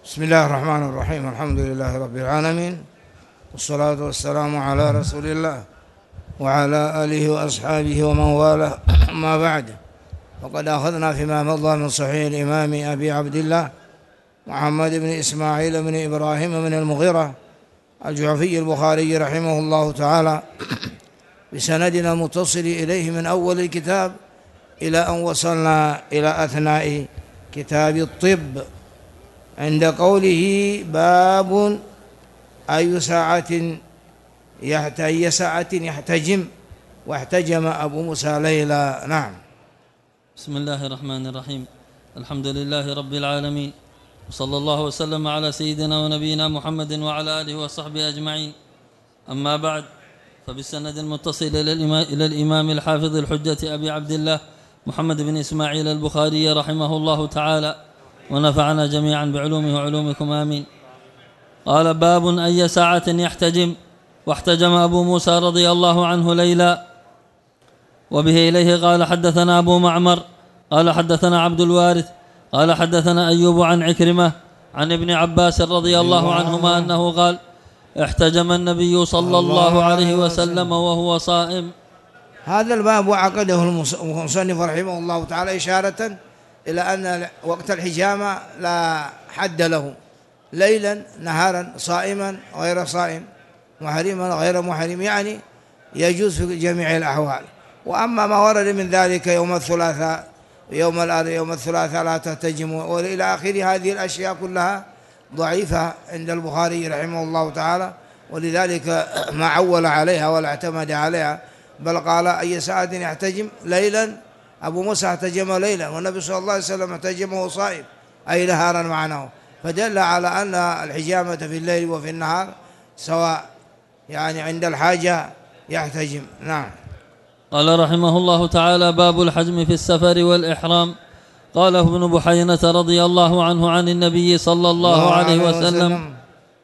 بسم الله الرحمن الرحيم. الحمد لله رب العالمين، والصلاة والسلام على رسول الله وعلى آله وأصحابه ومن والاه. أما بعد، فقد أخذنا فيما مضى من صحيح الإمام أبي عبد الله محمد بن إسماعيل بن إبراهيم بن المغيرة الجعفي البخاري رحمه الله تعالى بسندنا المتصل إليه من أول الكتاب إلى أن وصلنا إلى أثناء كتاب الطب عند قوله: باب أي ساعة يحتجم، واحتجم أبو موسى ليلى. نعم. بسم الله الرحمن الرحيم. الحمد لله رب العالمين، وصلى الله وسلم على سيدنا ونبينا محمد وعلى آله وصحبه أجمعين. أما بعد، فبالسند المتصل إلى الإمام الحافظ الحجة أبي عبد الله محمد بن إسماعيل البخاري رحمه الله تعالى، ونفعنا جميعا بعلومه وعلومكم آمين. قال: باب أي ساعة يحتجم، واحتجم أبو موسى رضي الله عنه ليلا. وبه إليه قال: حدثنا أبو معمر قال: حدثنا عبد الوارث قال: حدثنا أيوب عن عكرمة عن ابن عباس رضي الله عنهما أنه قال: احتجم النبي صلى الله عليه وسلم وهو صائم. هذا الباب وعقده المصنف رحمه الله تعالى إشارة إلى أن وقت الحجامة لا حد له، ليلا نهارا، صائما غير صائم، محرما غير محرم، يعني يجوز في جميع الأحوال. وأما ما ورد من ذلك يوم الثلاثاء، يوم الثلاثاء لا تحتجموا وإلى آخر هذه الأشياء كلها ضعيفة عند البخاري رحمه الله تعالى، ولذلك ما عول عليها ولا اعتمد عليها، بل قال: أي ساعة يحتجم ليلا. أبو موسى احتجم ليلا، والنبي صلى الله عليه وسلم احتجم وهو صائم، أي نهارا معناه، فدل على أن الحجامة في الليل وفي النهار سواء، يعني عند الحاجة يحتجم. نعم. قال رحمه الله تعالى: باب الحجم في السفر والإحرام. قال ابن بحينة رضي الله عنه عن النبي صلى الله عليه وسلم،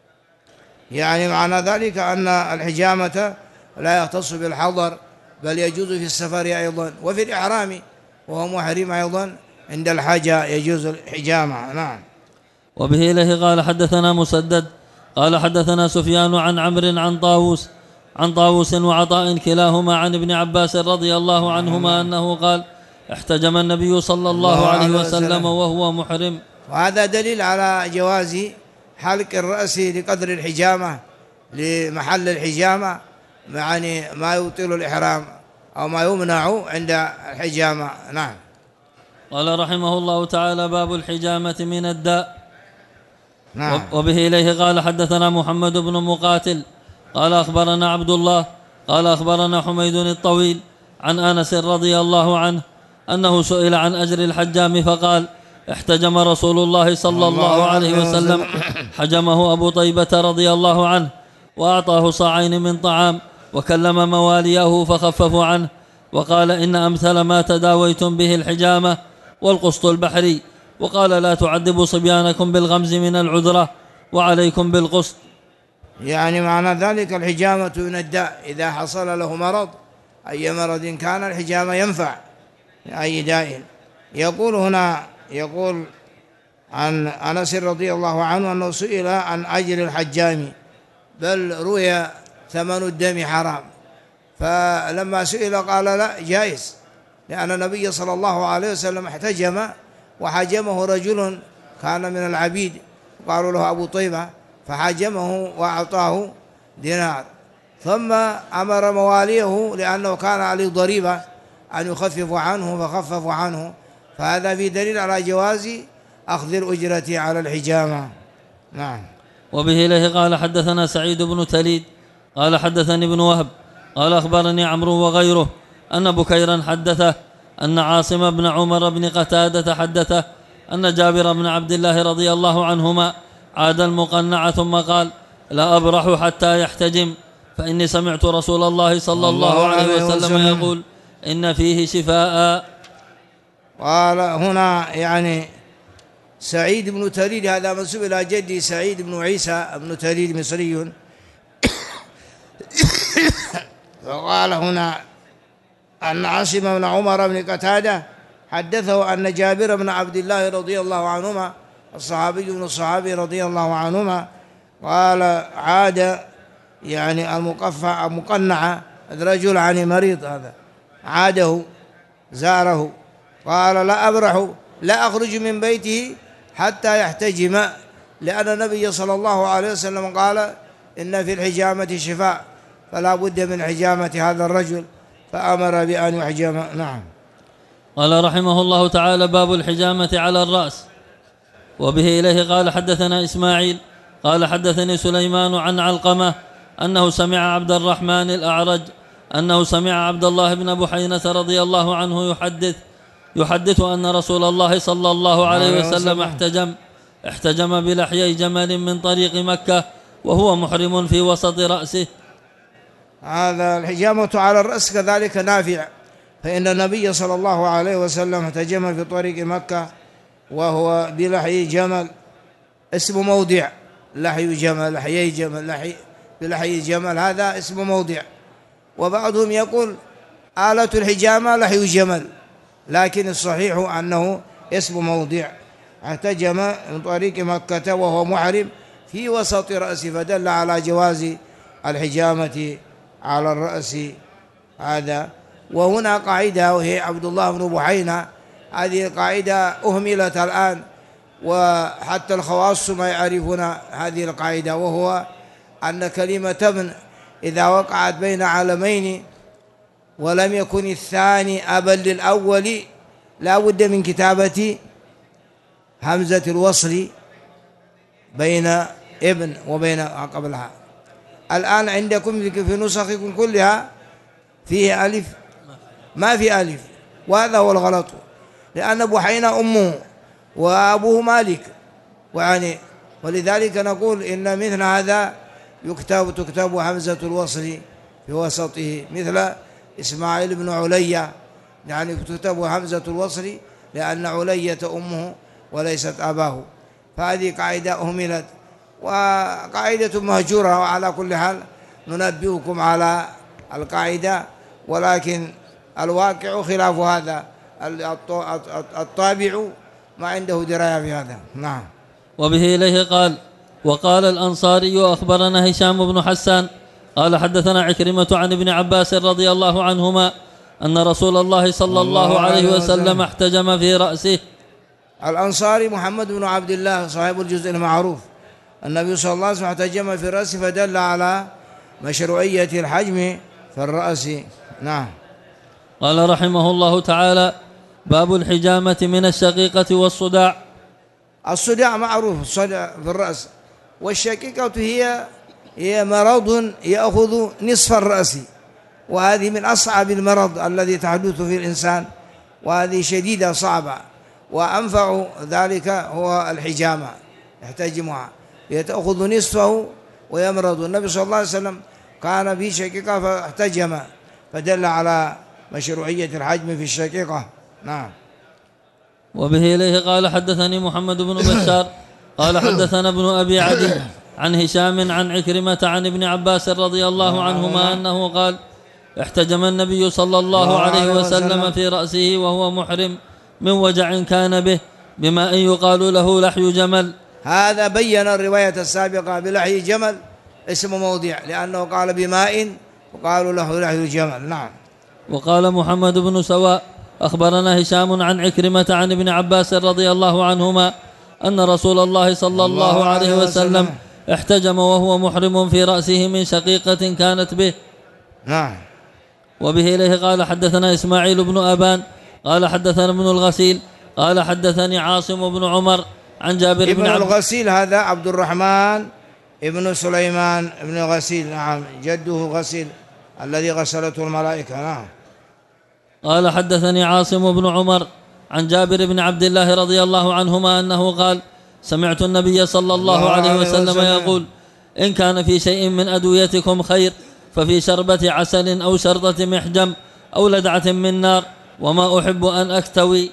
يعني معنى ذلك أن الحجامة لا يختص بالحضر، بل يجوز في السفر أيضا، وفي الإحرام وهو محرم أيضا عند الحاجة يجوز الحجامة. نعم. وبه إليه قال: حدثنا مسدد قال: حدثنا سفيان عن عمرو عن طاووس وعطاء كلاهما عن ابن عباس رضي الله عنهما أنه قال: احتجم النبي صلى الله عليه وسلم وهو محرم. وهذا دليل على جواز حلق الرأس لقدر الحجامة، لمحل الحجامة، يعني ما يبطل الإحرام أو ما يمنع عند الحجامة. نعم. قال رحمه الله تعالى: باب الحجامة من الداء. نعم. وبه إليه قال: حدثنا محمد بن مقاتل قال: أخبرنا عبد الله قال: أخبرنا حميد الطويل عن أنس رضي الله عنه أنه سئل عن أجر الحجام فقال: احتجم رسول الله صلى الله عليه وسلم، حجمه أبو طيبة رضي الله عنه، وأعطاه صاعين من طعام، وكلم مواليه فخففوا عنه، وقال: إن أمثل ما تداويتم به الحجامة والقسط البحري، وقال: لا تعذبوا صبيانكم بالغمز من العذرة، وعليكم بالقسط. يعني معنى ذلك الحجامة من الداء، إذا حصل له مرض، أي مرض كان، الحجامة ينفع أي داء. يقول عن أنس رضي الله عنه أنه سئل عن أجر الحجام، بل روي ثمن الدم حرام، فلما سئل قال: لا، جائز، لأن النبي صلى الله عليه وسلم احتجم وحجمه رجل كان من العبيد قالوا له أبو طيبة، فحجمه وأعطاه دينار، ثم أمر مواليه لأنه كان عليه ضريبة أن يخففوا عنه فخففوا عنه، فهذا في دليل على جواز أخذ الأجرة على الحجامة. نعم. وبه إليه قال: حدثنا سعيد بن تليد قال: حدثني ابن وهب قال: أخبرني عمرو وغيره أن بكيرا حدثه أن عاصم بن عمر بن قتادة حدثه أن جابر بن عبد الله رضي الله عنهما عاد المقنع ثم قال: لا أبرح حتى يحتجم، فإني سمعت رسول الله صلى الله عليه وسلم يقول: إن فيه شفاء. قال هنا يعني سعيد بن تليد، هذا منسوب إلى جدي سعيد بن عيسى بن تليد مصري. وقال هنا أن عاصم بن عمر بن قتادة حدثه أن جابر بن عبد الله رضي الله عنهما الصحابي من الصحابي رضي الله عنهما قال عاد يعني المقنعة الرجل عن مريض هذا عاده زاره قال لا أبرح لا أخرج من بيته حتى يحتجم، لأن النبي صلى الله عليه وسلم قال إن في الحجامة شفاء، فلا بد من حجامة هذا الرجل، فأمر بأن يحجم. نعم. قال رحمه الله تعالى: باب الحجامة على الرأس. وبه إليه قال حدثنا إسماعيل قال حدثني سليمان عن علقمة أنه سمع عبد الرحمن الأعرج أنه سمع عبد الله بن بحينة رضي الله عنه يحدث أن رسول الله صلى الله عليه وسلم احتجم بلحيي جمل من طريق مكة وهو محرم في وسط رأسه. هذا الحجامة على الرأس كذلك نافع، فإن النبي صلى الله عليه وسلم احتجم في طريق مكة وهو بلحي جمل، اسم موضع، لحي جمل، لحيي جمل، بلحي جمل، هذا اسم موضع. وبعضهم يقول آلة الحجامة لحي جمل، لكن الصحيح أنه اسم موضع. احتجم من طريق مكة وهو محرم في وسط رأسه، فدل على جواز الحجامة على الرأس هذا. وهنا قاعدة وهي عبد الله بن بحينة، هذه القاعدة أهملت الآن، وحتى الخواص ما يعرفون هذه القاعدة، وهو أن كلمة ابن إذا وقعت بين علمين ولم يكن الثاني أبا للأول لا بد من كتابة همزة الوصل بين ابن وبين قبلها. الآن عندكم في نسخكم كلها فيه ألف، ما في ألف، وهذا هو الغلط، لأن بحينة أمه وأبوه مالك، ولذلك نقول إن مثل هذا تكتب همزة الوصل في وسطه، مثل إسماعيل بن علية، يعني تكتب همزة الوصل لأن علية أمه وليست أباه. فهذه قاعدة أهملت وقاعدة مهجورة، وعلى كل حال ننبهكم على القاعدة، ولكن الواقع خلاف هذا، الطابع ما عنده دراية في هذا. نعم. وبه إليه قال: وقال الأنصاري أخبرنا هشام بن حسان قال حدثنا عكرمة عن ابن عباس رضي الله عنهما أن رسول الله صلى الله عليه وسلم احتجم في رأسه. الأنصاري محمد بن عبد الله صاحب الجزء المعروف، النبي صلى الله عليه وسلم احتجم في رأسه، فدل على مشروعية الحجم في الرأس. نعم. قال رحمه الله تعالى: باب الحجامة من الشقيقة والصداع. الصداع معروف، الصداع في الرأس، والشقيقة هي مرض يأخذ نصف الرأس، وهذه من أصعب المرض الذي تحدث في الإنسان، وهذه شديدة صعبة، وأنفع ذلك هو الحجامة، يحتجمها يتأخذ نصفه ويمرض. النبي صلى الله عليه وسلم كان في شقيقة فاحتجم، فدل على مشروعية الحجم في الشقيقة. نعم. وبه إليه قال حدثني محمد بن بشار قال حدثنا ابن أبي عدي عن هشام عن عكرمة عن ابن عباس رضي الله عنهما أنه قال: احتجم النبي صلى الله عليه وسلم في رأسه وهو محرم من وجع كان به بماء يقال له لحي جمل. هذا بين الرواية السابقة بلحي جمل اسم موضع، لأنه قال بماء وقالوا له لحي جمل. نعم. وقال محمد بن سواء أخبرنا هشام عن عكرمة عن ابن عباس رضي الله عنهما أن رسول الله صلى الله عليه وسلم احتجم وهو محرم في رأسه من شقيقة كانت به. نعم. وبه إليه قال حدثنا إسماعيل بن أبان قال حدثنا ابن الغسيل قال حدثني عاصم بن عمر عن جابر بن الغسيل هذا عبد الرحمن ابن سليمان ابن الغسيل. نعم، جده غسيل الذي غسلته الملائكة. نعم. قال حدثني عاصم بن عمر عن جابر بن عبد الله رضي الله عنهما أنه قال: سمعت النبي صلى الله عليه وسلم يقول: إن كان في شيء من أدويتكم خير ففي شربة عسل أو شرطة محجم أو لدعة من نار، وما أحب أن أكتوي.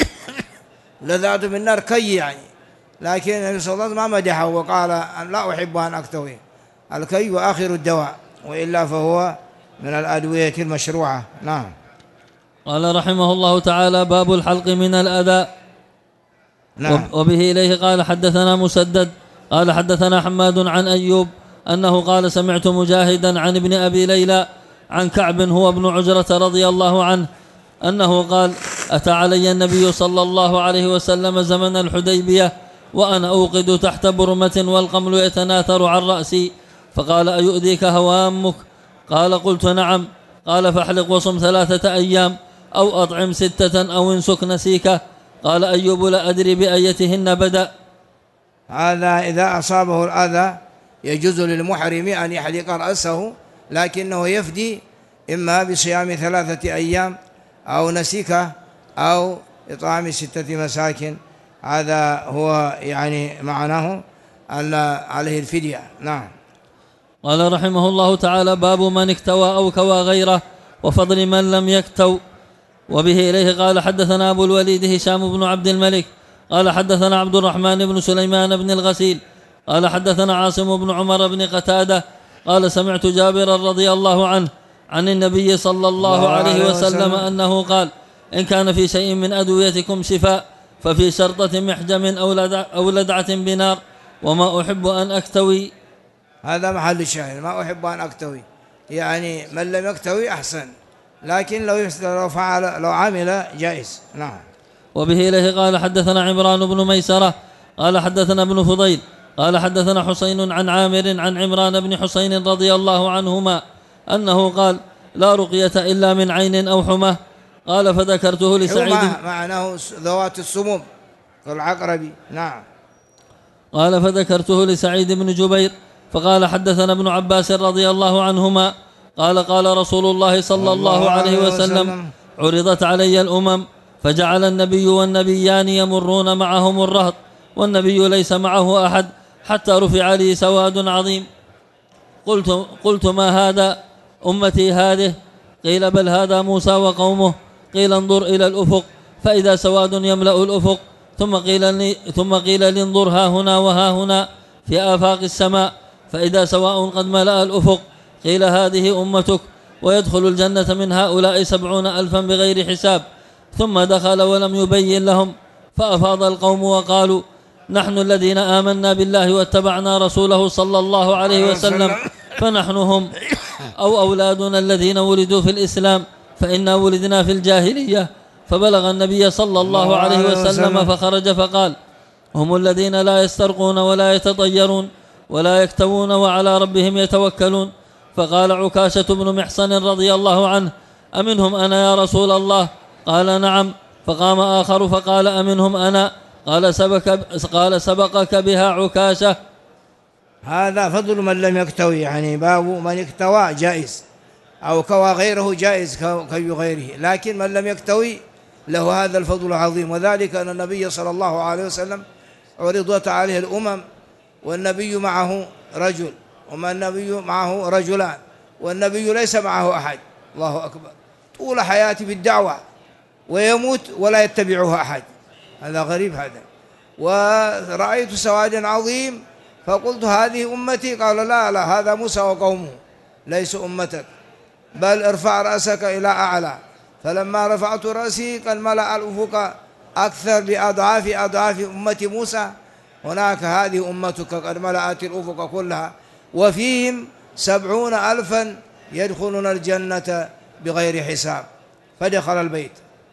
لدعة من نار كي يعني، لكن النبي صلى الله عليه وسلم ما مدحه وقال أن لا أحب أن أكتوي. الكي وآخر الدواء، وإلا فهو من الأدوية المشروعة. نعم. قال رحمه الله تعالى: باب الحلق من الأذى. نعم. وبه إليه قال حدثنا مسدد قال حدثنا حماد عن أيوب أنه قال سمعت مجاهدا عن ابن أبي ليلى عن كعب هو ابن عجرة رضي الله عنه أنه قال أتى علي النبي صلى الله عليه وسلم زمن الحديبية وأنا أوقد تحت برمة والقمل يتناثر عن رأسي، فقال أيؤذيك هوامك؟ قال قلت نعم. قال فاحلق وصم 3 أيام أو أطعم 6 أو انسك نسيكه. قال أيوب لا أدري بأيتهن بدأ. هذا إذا أصابه الأذى يجوز للمحرم أن يحلق رأسه، لكنه يفدي إما بصيام 3 أيام أو نسيكه أو إطعام 6 مساكين. هذا هو يعني معناه أن عليه الفدية. نعم. قال رحمه الله تعالى باب من اكتوى أو كوى غيره وفضل من لم يكتو. وبه إليه قال حدثنا أبو الوليد هشام بن عبد الملك قال حدثنا عبد الرحمن بن سليمان بن الغسيل قال حدثنا عاصم بن عمر بن قتادة قال سمعت جابر رضي الله عنه عن النبي صلى الله عليه وسلم أنه قال إن كان في شيء من أدويتكم شفاء ففي شرطة محجم أو لدعة بنار وما أحب أن أكتوي. هذا محل الشاهد، ما أحب أن أكتوي، يعني من لم يكتوي أحسن، لكن لو فعل لو عمل جائز. نعم. وبه إليه قال حدثنا عمران بن ميسرة قال حدثنا ابن فضيل قال حدثنا حسين عن عامر عن عمران بن حسين رضي الله عنهما أنه قال لا رقية إلا من عين أو حمى. قال فذكرته لسعيد معناه ذوات السموم كالعقرب. نعم. قال فذكرته لسعيد بن جبير فقال حدثنا ابن عباس رضي الله عنهما قال قال رسول الله صلى الله عليه وسلم عرضت علي الأمم فجعل النبي والنبيان يمرون معهم الرهط والنبي ليس معه أحد حتى رفع لي سواد عظيم. قلت ما هذا؟ أمتي هذه؟ قيل بل هذا موسى وقومه. قيل انظر إلى الأفق فإذا سواد يملأ الأفق. ثم قيل لي انظر ها هنا وها هنا في آفاق السماء فإذا سواء قد ملأ الأفق. قيل هذه أمتك ويدخل الجنة من هؤلاء 70,000 بغير حساب. ثم دخل ولم يبين لهم فأفاض القوم وقالوا نحن الذين آمنا بالله واتبعنا رسوله صلى الله عليه وسلم فنحن هم أو أولادنا الذين ولدوا في الإسلام فإنا ولدنا في الجاهلية. فبلغ النبي صلى الله عليه وسلم فخرج فقال هم الذين لا يسترقون ولا يتطيرون ولا يكتوون وعلى ربهم يتوكلون. فقال عكاشة بن محصن رضي الله عنه أمنهم أنا يا رسول الله؟ قال نعم. فقام آخر فقال أمنهم أنا؟ قال سبقك بها عكاشة. هذا فضل من لم يكتوي، يعني باب من اكتوى جائز أو كوى غيره جائز كي غيره، لكن من لم يكتوي له هذا الفضل العظيم. وذلك أن النبي صلى الله عليه وسلم عرضت عليه الأمم والنبي معه رجل وما النبي معه رجلان والنبي ليس معه أحد. الله أكبر. طول حياتي بالدعوة ويموت ولا يتبعه أحد، هذا غريب هذا. ورأيت سوادا عظيم فقلت هذه أمتي؟ قال لا هذا موسى وقومه ليس أمتك، بل ارفع رأسك إلى أعلى. فلما رفعت رأسي قد ملأ الأفق أكثر بأضعاف أمة موسى. هناك هذه أمتك قد ملأت الأفق كلها وفيهم 70,000 يدخلون الجنة بغير حساب. فدخل البيت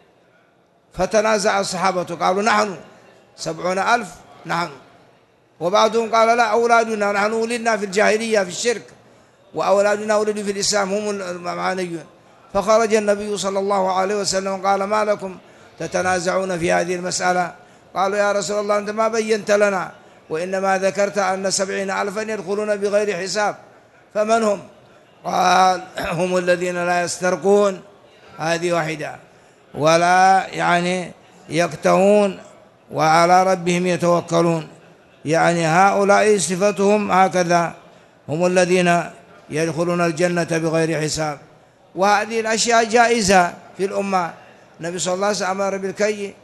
فتنازع الصحابة قالوا نحن 70,000 نحن، وبعضهم قال لا أولادنا نحن ولدنا في الجاهلية في الشرك وأولادنا ولدوا في الإسلام هم المعانيون. فخرج النبي صلى الله عليه وسلم قال ما لكم تتنازعون في هذه المسألة؟ قالوا يا رسول الله أنت ما بينت لنا وإنما ذكرت أن 70,000 يدخلون بغير حساب، فمن هم؟ قال هم الذين لا يسترقون، هذه واحدة، ولا يعني يكتوون وعلى ربهم يتوكلون، يعني هؤلاء صفتهم هكذا، هم الذين يدخلون الجنة بغير حساب. وهذه الأشياء جائزة في الأمة. النبي صلى الله عليه وسلم أمر بالكي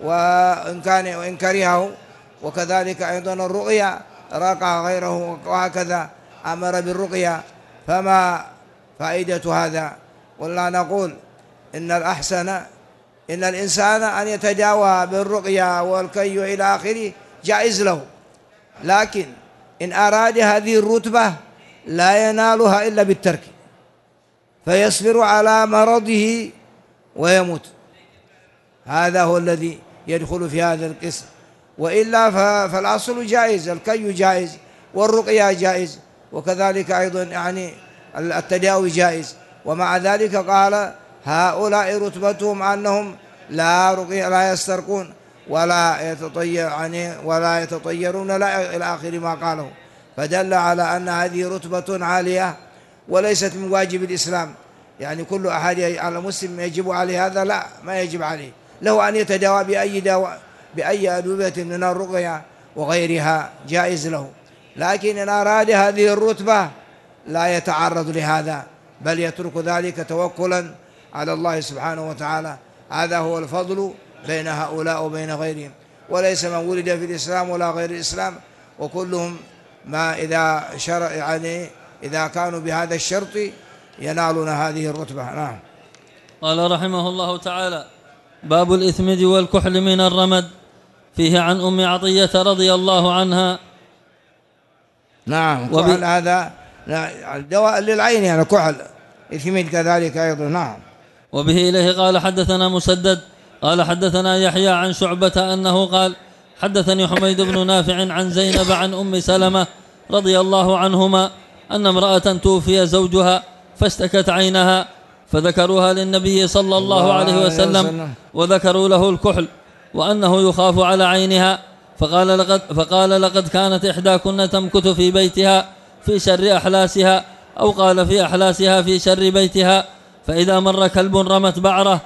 وإن كرهه، وكذلك أيضا الرقية راقع غيره وهكذا أمر بالرقية. فما فائدة هذا؟ ولا نقول إن الأحسن إن الإنسان أن يتداوى بالرقية والكي إلى آخره جائز له، لكن إن أراد هذه الرتبة لا ينالها إلا بالترك، فيصبر على مرضه ويموت. هذا هو الذي يدخل في هذا القسم، وإلا فالأصل جائز، الكي جائز والرقية جائز، وكذلك أيضا يعني التداوي جائز. ومع ذلك قال هؤلاء رتبتهم أنهم لا رقية، لا يسترقون ولا يتطير يعني ولا يتطيرون لا إلى آخر ما قاله، فدل على أن هذه رتبة عالية وليست من واجب الإسلام. يعني كل أحد على مسلم يجب عليه هذا؟ لا، ما يجب عليه، له أن يتداوى بأي دواء بأي أدوية من الرقية وغيرها جائز له، لكن إن أراد هذه الرتبة لا يتعرض لهذا، بل يترك ذلك توكلا على الله سبحانه وتعالى. هذا هو الفضل بين هؤلاء وبين غيرهم، وليس من ولد في الإسلام ولا غير الإسلام، وكلهم ما إذا شرع يعني إذا كانوا بهذا الشرط ينالون هذه الرتبة. نعم. قال رحمه الله تعالى: باب الإثمد والكحل من الرمد. فيه عن أم عطية رضي الله عنها. نعم. كحل هذا دواء للعين، يعني كحل. إثمد كذلك أيضا. نعم. وبه إليه قال حدثنا مسدد قال حدثنا يحيى عن شعبة أنه قال حدثني حميد بن نافع عن زينب عن أم سلمة رضي الله عنهما أن امرأة توفي زوجها فاشتكت عينها، فذكروها للنبي صلى الله عليه وسلم وذكروا له الكحل وأنه يخاف على عينها، فقال لقد كانت إحداكن تمكث في بيتها في شر أحلاسها، أو قال في أحلاسها في شر بيتها، فإذا مر كلب رمت بعره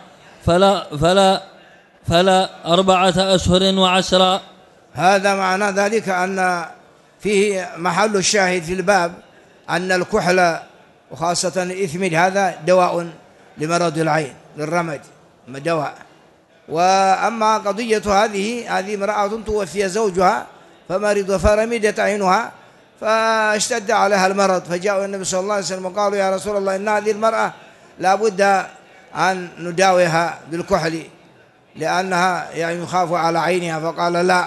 فلا 4 أشهر و10. هذا معنى ذلك أن فيه محل الشاهد في الباب أن الكحل وخاصة الإثمد هذا دواء لمرض العين للرمد، دواء. وأما قضية هذه امرأة توفي زوجها فمرض فرمدت عينها فاشتد عليها المرض، فجاءوا النبي صلى الله عليه وسلم وقالوا يا رسول الله إن هذه المرأة لا بد أن نداويها بالكحل لأنها يعني يخاف على عينها، فقال لا،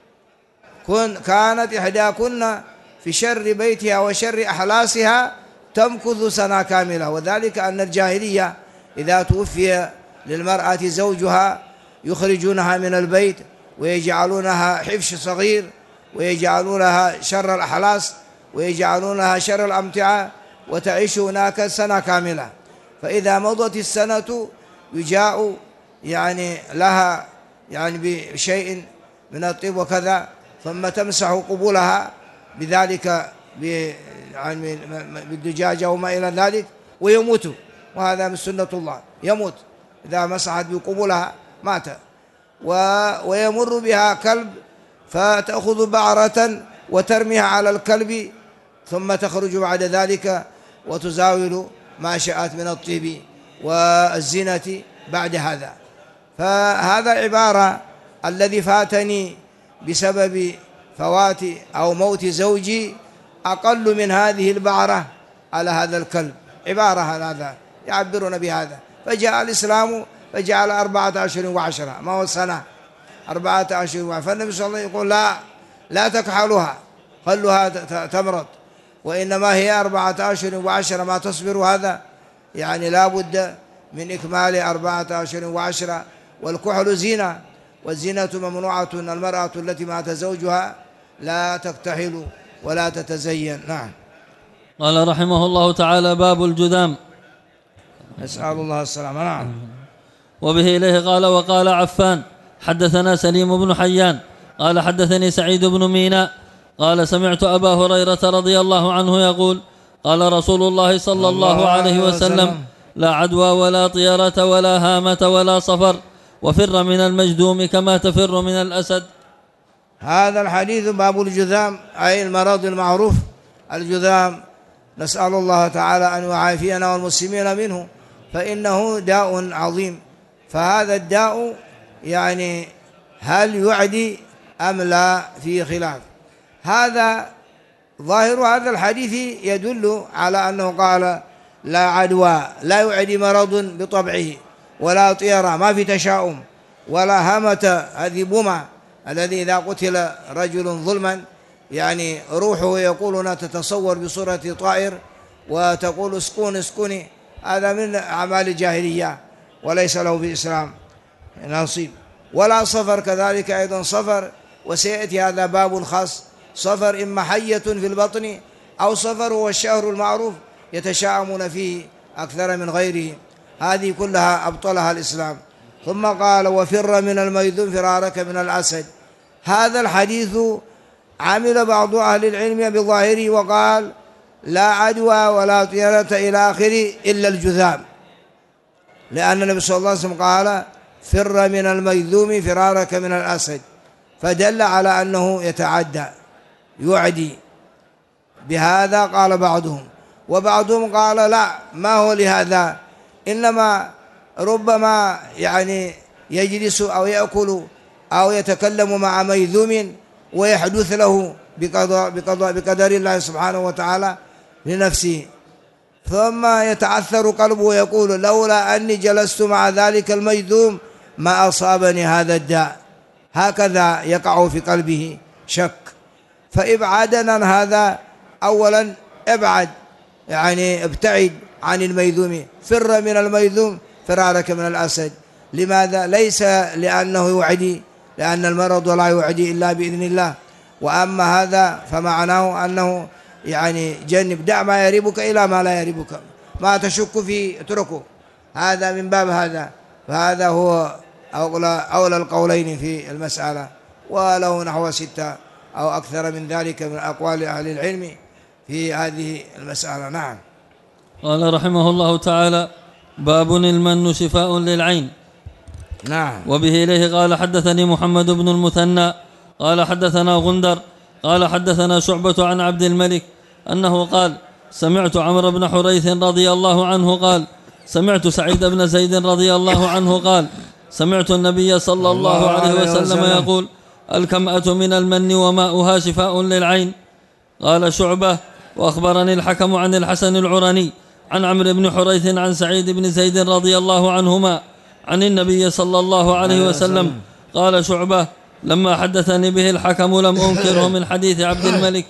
كانت إحداكن في شر بيتها وشر أحلاسها تمكث سنة كاملة. وذلك أن الجاهلية إذا توفي للمرأة زوجها يخرجونها من البيت ويجعلونها حفش صغير ويجعلونها شر الأحلاس ويجعلونها شر الأمتعة وتعيش هناك سنة كاملة. فإذا مضت السنة يجاء يعني لها يعني بشيء من الطيب وكذا، ثم تمسح قبولها بذلك يعني بالدجاجة وما إلى ذلك ويموت، وهذا من سنة الله، يموت إذا مسحت بقبولها مات. ويمر بها كلب فتأخذ بعرة وترميها على الكلب ثم تخرج بعد ذلك وتزاول ما شاءت من الطيب والزينة بعد هذا. فهذا عبارة الذي فاتني بسبب فوات أو موت زوجي أقل من هذه البعرة على هذا الكلب، عبارة هذا يعبرون بهذا. فجاء الإسلام فجعل 4 أشهر و10، ما هو سنة، 4 أشهر. فالنبي صلى الله عليه وسلم يقول لا تكحلوها، خلوها تمرض، وإنما هي 4 أشهر و10 ما تصبر. هذا يعني لا بد من إكمال 4 أشهر و10. والكحل زينة، والزينة ممنوعة، المرأة التي مات زوجها لا تكتحل ولا تتزين. نعم. قال رحمه الله تعالى: باب الجذام. نسأل الله السلامة. نعم. وبه إليه قال: وقال عفان حدثنا سليم بن حيان قال حدثني سعيد بن ميناء قال سمعت أبا هريرة رضي الله عنه يقول: قال رسول الله صلى الله عليه وسلم: لا عدوى ولا طيرة ولا هامة ولا صفر، وفر من المجذوم كما تفر من الأسد. هذا الحديث باب الجذام، أي المرض المعروف الجذام. نسأل الله تعالى أن يعافينا والمسلمين منه، فإنه داء عظيم. فهذا الداء يعني هل يعدي أم لا؟ فيه خلاف. هذا ظاهر هذا الحديث يدل على أنه قال لا عدوى، لا يعدي مرض بطبعه، ولا طيرة، ما في تشاؤم ولا همة. هذه بمة الذي إذا قتل رجل ظلما يعني روحه يقولون تتصور بصورة طائر وتقول اسكن اسكني، هذا من أعمال الجاهلية وليس له في الإسلام نصيب. ولا صفر كذلك أيضا صفر، وسيأتي هذا باب خاص. صفر إما حية في البطن أو صفر هو الشهر المعروف يتشاءمون فيه أكثر من غيره، هذه كلها أبطلها الإسلام. ثم قال وفر من الميذوم فرارك من الأسد. هذا الحديث عمل بعض أهل العلم بظاهره وقال لا عدوى ولا طيرة إلى آخره إلا الجذام، لأن النبي صلى الله عليه وسلم قال فر من الميذوم فرارك من الأسد، فدل على أنه يتعدى يعدي. بهذا قال بعضهم، وبعضهم قال لا ما هو لهذا، إنما ربما يعني يجلس أو يأكل أو يتكلم مع ميذوم ويحدث له بقدر الله سبحانه وتعالى لنفسه، ثم يتعثر قلبه ويقول لولا أني جلست مع ذلك الميذوم ما أصابني هذا الداء، هكذا يقع في قلبه شك. فإبعادنا عن هذا، أولا ابعد يعني ابتعد عن الميذوم، فر من الميذوم فرارك من الأسد. لماذا؟ ليس لأنه يعدي، لأن المرض لا يعدي إلا بإذن الله، وأما هذا فمعناه أنه يعني جنب، دع ما يريبك إلى ما لا يريبك، ما تشك فيه اتركه، هذا من باب هذا. فهذا هو أولى القولين في المسألة، وله نحو 6 أو أكثر من ذلك من أقوال أهل العلم في هذه المسألة. نعم. قال رحمه الله تعالى باب المن شفاء للعين. نعم. وبه إليه قال حدثني محمد بن المثنى قال حدثنا غندر قال حدثنا شعبة عن عبد الملك أنه قال سمعت عمرو بن حريث رضي الله عنه قال سمعت سعيد بن زيد رضي الله عنه قال سمعت النبي صلى الله عليه وسلم يقول الكمأة من المن وماؤها شفاء للعين. قال شعبة وأخبرني الحكم عن الحسن العرني عن عمرو بن حريث عن سعيد بن زيد رضي الله عنهما عن النبي صلى الله عليه وسلم. قال شعبة لما حدثني به الحكم لم أنكره من حديث عبد الملك.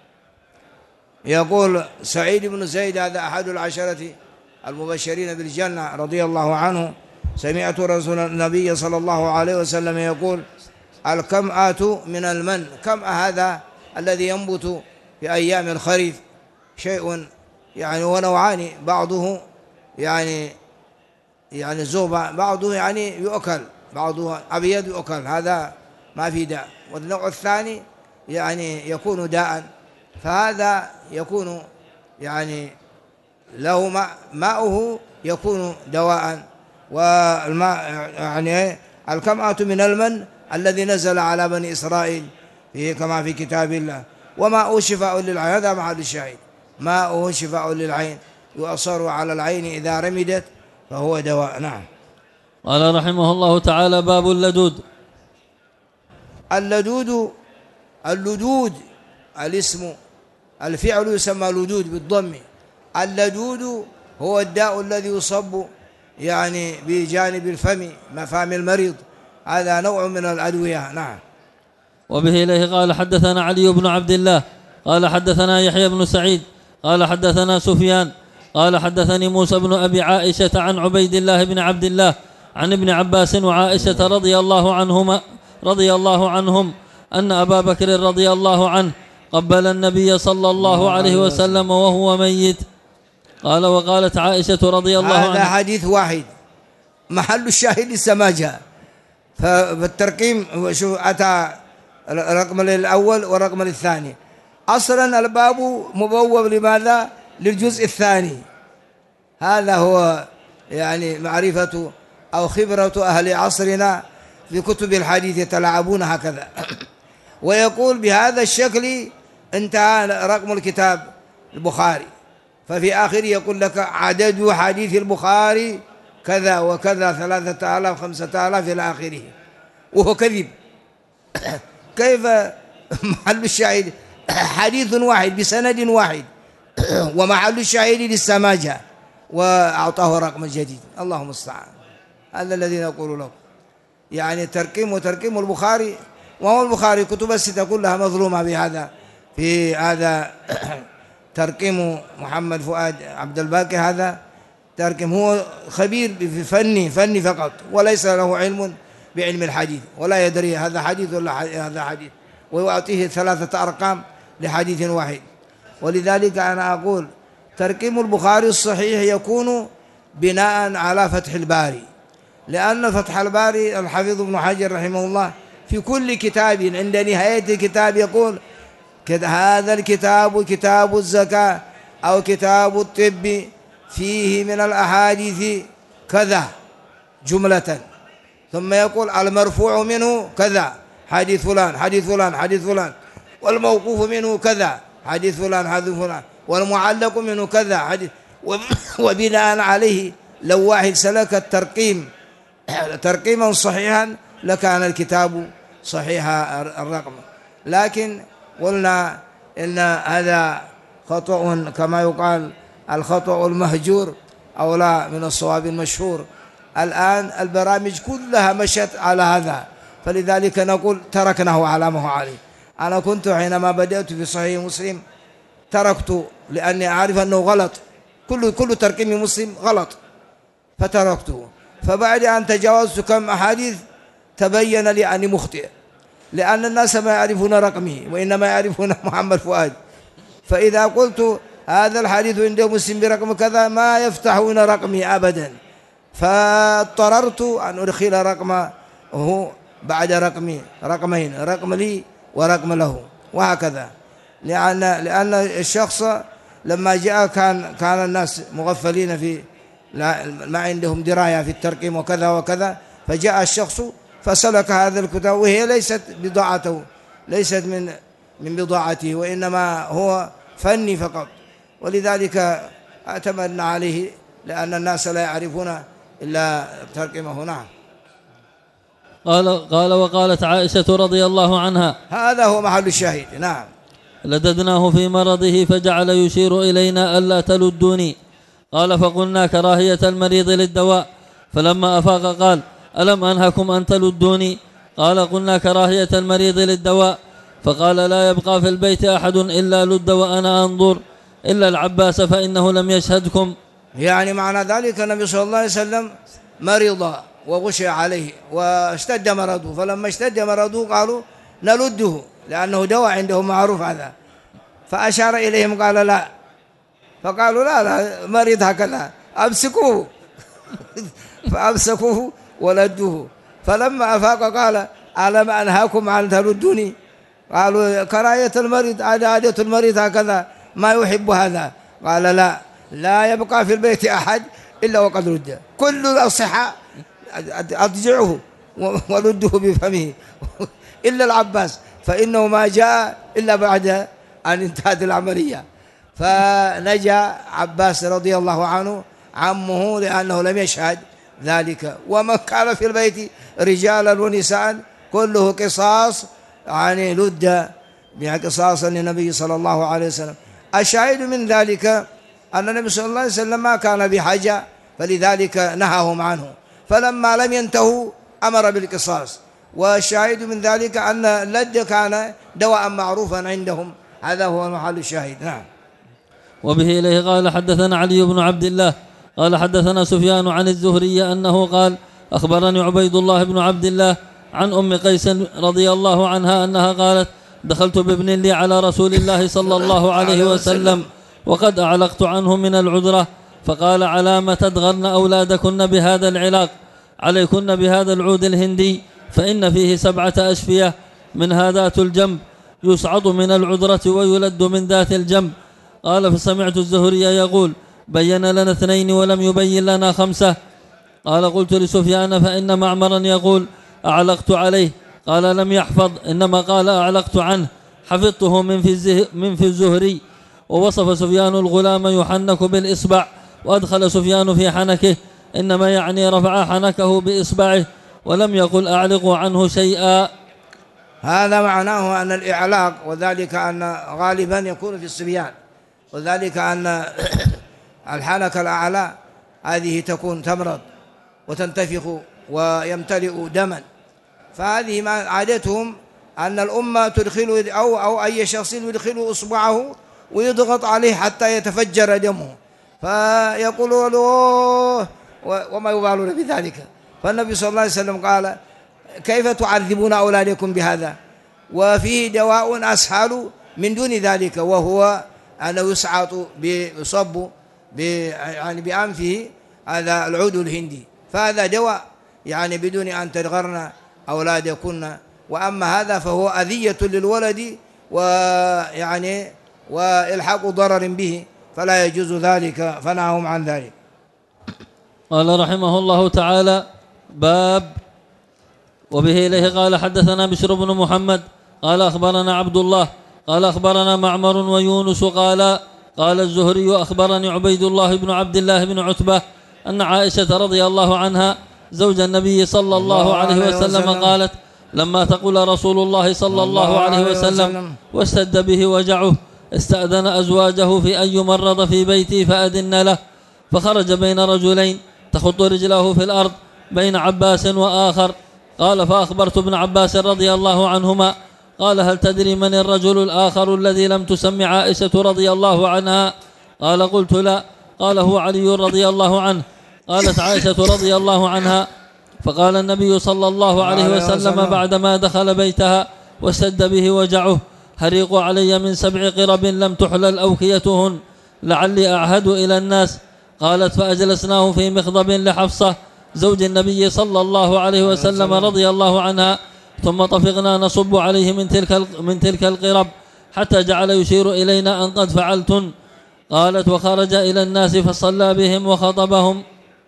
يقول سعيد بن زيد هذا أحد العشرة المبشرين بالجنة رضي الله عنه، سمعت رسول النبي صلى الله عليه وسلم يقول الكمأة من المن. كمأة هذا الذي ينبت في أيام الخريف، شيء يعني ونوعان، بعضه يعني زوبة، بعضه يعني يؤكل، بعضه أبيض يؤكل، هذا ما في داء، والنوع الثاني يعني يكون داء، فهذا يكون يعني له ماؤه يكون دواء. والماء يعني الكمأة من المن الذي نزل على بني إسرائيل فيه كما في كتاب الله، وماؤه شفاء للعين، هذا محل الشاهد، ماؤه شفاء للعين، يؤصر على العين إذا رمدت فهو دواء. نعم. قال رحمه الله تعالى باب اللدود. اللدود الاسم، الفعل يسمى لدود بالضم. اللدود هو الداء الذي يصب يعني بجانب الفم، مفام المريض، هذا نوع من الأدوية. نعم. وبه إليه قال حدثنا علي بن عبد الله قال حدثنا يحيى بن سعيد قال حدثنا سفيان قال حدثني موسى بن أبي عائشة عن عبيد الله بن عبد الله عن ابن عباس وعائشة رضي الله عنهم أن أبا بكر رضي الله عنه قبل النبي صلى الله عليه وسلم وهو ميت. قال وقالت عائشة رضي الله عنها. هذا حديث واحد، محل الشاهد السماجة، فالترقيم شو أتى الرقم الأول والرقم الثاني. أصلا الباب مبوب لماذا؟ للجزء الثاني. هذا هو يعني معرفة أو خبرة أهل عصرنا في كتب الحديث، يتلاعبون هكذا. ويقول بهذا الشكل انتهى رقم الكتاب البخاري، ففي آخره يقول لك عدد حديث البخاري كذا وكذا 3000 5000 إلى آخره، وهو كذب. كيف محل الشاهد حديث واحد بسند واحد، ومحل الشاهد للسماجة، وأعطاه رقم جديد. اللهم المستعان. هذا الذي نقول لكم. يعني ترقيم البخاري، وهو البخاري كتب الستة كلها مظلومة بهذا، في هذا ترقيم محمد فؤاد عبد الباقي. هذا ترقيم، هو خبير في فني فقط، وليس له علم بعلم الحديث، ولا يدري هذا حديث ولا هذا حديث، ويعطيه 3 أرقام لحديث واحد. ولذلك أنا أقول ترقيم البخاري الصحيح يكون بناء على فتح الباري، لأن فتح الباري الحافظ ابن حجر رحمه الله في كل كتاب عند نهاية الكتاب يقول هذا الكتاب كتاب الزكاة أو كتاب الطب، فيه من الأحاديث كذا جملة، ثم يقول المرفوع منه كذا حديث فلان حديث فلان حديث فلان، والموقوف منه كذا حديث فلان حديث فلان، والمعلق منه كذا حديث. وبناء عليه لو واحد سلك الترقيم ترقيما صحيحا لكان الكتاب صحيح الرقم. لكن قلنا إن هذا خطأ، كما يقال الخطأ المهجور أولى من الصواب المشهور. الآن البرامج كلها مشت على هذا، فلذلك نقول تركناه على ما هو عليه. أنا كنت حينما بدأت في صحيح مسلم تركت، لأني أعرف أنه غلط، كل ترقيم مسلم غلط، فتركته. فبعد أن تجاوزت كم أحاديث تبين لي أني مخطئ، لأن الناس ما يعرفون رقمه وإنما يعرفون محمد فؤاد. فإذا قلت هذا الحديث عند مسلم برقم كذا ما يفتحون رقمي أبدا، فاضطررت أن أدخل رقمه بعد رقمين، رقم لي ورقم له، وهكذا. لأن الشخص لما جاء كان الناس مغفلين في ما عندهم دراية في الترقيم وكذا وكذا، فجاء الشخص فسلك هذا الكتاب، وهي ليست بضاعته، ليست من بضاعته، وإنما هو فني فقط. ولذلك اعتمدنا عليه، لأن الناس لا يعرفون إلا ترقيمه. نعم. قال وقالت عائشة رضي الله عنها، هذا هو محل الشاهد. نعم. لددناه في مرضه فجعل يشير إلينا ألا تلدوني. قال فقلنا كراهية المريض للدواء، فلما أفاق قال ألم أنهكم أن تلدوني؟ قال قلنا كراهية المريض للدواء. فقال لا يبقى في البيت أحد إلا لد وأنا أنظر، إلا العباس فإنه لم يشهدكم. يعني معنى ذلك النبي صلى الله عليه وسلم مرض وغشي عليه واشتد مرضه، فلما اشتد مرضه قالوا نلده، لأنه دواء عندهم معروف هذا. فأشار إليهم قال لا، فقالوا لا مريض هكذا أمسكوه فأمسكوه ولدوه. فلما أفاق قال ألم أنهاكم عن تلدوني؟ قالوا كراهية المريض، عادة المريض هكذا ما يحب هذا. قال لا يبقى في البيت أحد إلا وقد رد، كل الأصحاء أضجعه ولده بفمه إلا العباس، فإنه ما جاء إلا بعد أن انتهت العملية. فنجا عباس رضي الله عنه عمه، لأنه لم يشهد ذلك. ومن كان في البيت رجالا ونساء كله قصاص، يعني لد قصاصا للنبي صلى الله عليه وسلم. الشاهد من ذلك أن النبي صلى الله عليه وسلم ما كان بحاجة، فلذلك نهاهم عنه، فلما لم ينتهوا أمر بالقصاص. والشاهد من ذلك أن اللد كان دواء معروفا عندهم، هذا هو محل الشاهد. نعم. وبه إليه قال حدثنا علي بن عبد الله قال حدثنا سفيان عن الزهري أنه قال أخبرني عبيد الله بن عبد الله عن أم قيس رضي الله عنها أنها قالت دخلت بابن لي على رسول الله صلى الله عليه وسلم وقد أعلقت عنه من العذرة، فقال على ما تدغرن أولادكن بهذا العلاق؟ عليكن بهذا العود الهندي، فإن فيه 7 أشفية، منها ذات الجنب يصعد من العذرة ويلد من ذات الجنب. قال فسمعت الزهري يقول بين لنا 2 ولم يبين لنا 5. قال قلت لسفيان فإن معمرا يقول أعلقت عليه، قال لم يحفظ، إنما قال أعلقت عنه، حفظته من في الزهري. ووصف سفيان الغلام يحنك بالإصبع، وأدخل سفيان في حنكه، إنما يعني رفع حنكه بإصبعه، ولم يقل أعلق عنه شيئا. هذا معناه أن الإعلاق، وذلك أن غالبا يكون في الصبيان، وذلك أن الحنك الأعلى هذه تكون تمرض، وتنتفخ ويمتلئ دما. فهذه ما عادتهم أن الأمة تدخل أو أي شخص يدخل إصبعه ويضغط عليه حتى يتفجر دمه، فيقولون له وما يبالون بذلك. فالنبي صلى الله عليه وسلم قال: كيف تعذبون أولادكم بهذا؟ وفيه دواء أسهل من دون ذلك، وهو أنه يصب يعني بأنفه هذا العود الهندي، فهذا دواء يعني بدون أن تدغرن أولادكن. وأما هذا فهو أذية للولد ويعني وإلحاق ضرر به، فلا يجوز ذلك، فنههم عن ذلك. قال رحمه الله تعالى: باب. وبه إليه قال: حدثنا بشر بن محمد قال أخبرنا عبد الله قال أخبرنا معمر ويونس قال الزهري أخبرني عبيد الله بن عبد الله بن عتبة أن عائشة رضي الله عنها زوج النبي صلى الله عليه وسلم قالت: لما تقول رسول الله صلى الله عليه وسلم واشتد به وجعه استأذن أزواجه في أن يمرض في بيتي فأذن له، فخرج بين رجلين تخط رجله في الأرض بين عباس وآخر. قال: فأخبرت ابن عباس رضي الله عنهما. قال: هل تدري من الرجل الآخر الذي لم تسمع عائشة رضي الله عنها؟ قال: قلت: لا. قال: هو علي رضي الله عنه. قالت عائشة رضي الله عنها: فقال النبي صلى الله عليه وسلم بعدما دخل بيتها واشتد به وجعه: هريق علي من 7 قرب لم تحلل أوكيتهن لعلي أعهد إلى الناس. قالت: فأجلسناه في مخضب لحفصة زوج النبي صلى الله عليه وسلم رضي الله عنها، ثم طفقنا نصب عليه من تلك القرب حتى جعل يشير إلينا أن قد فعلتن. قالت: وخرج إلى الناس فصلى بهم وخطبهم.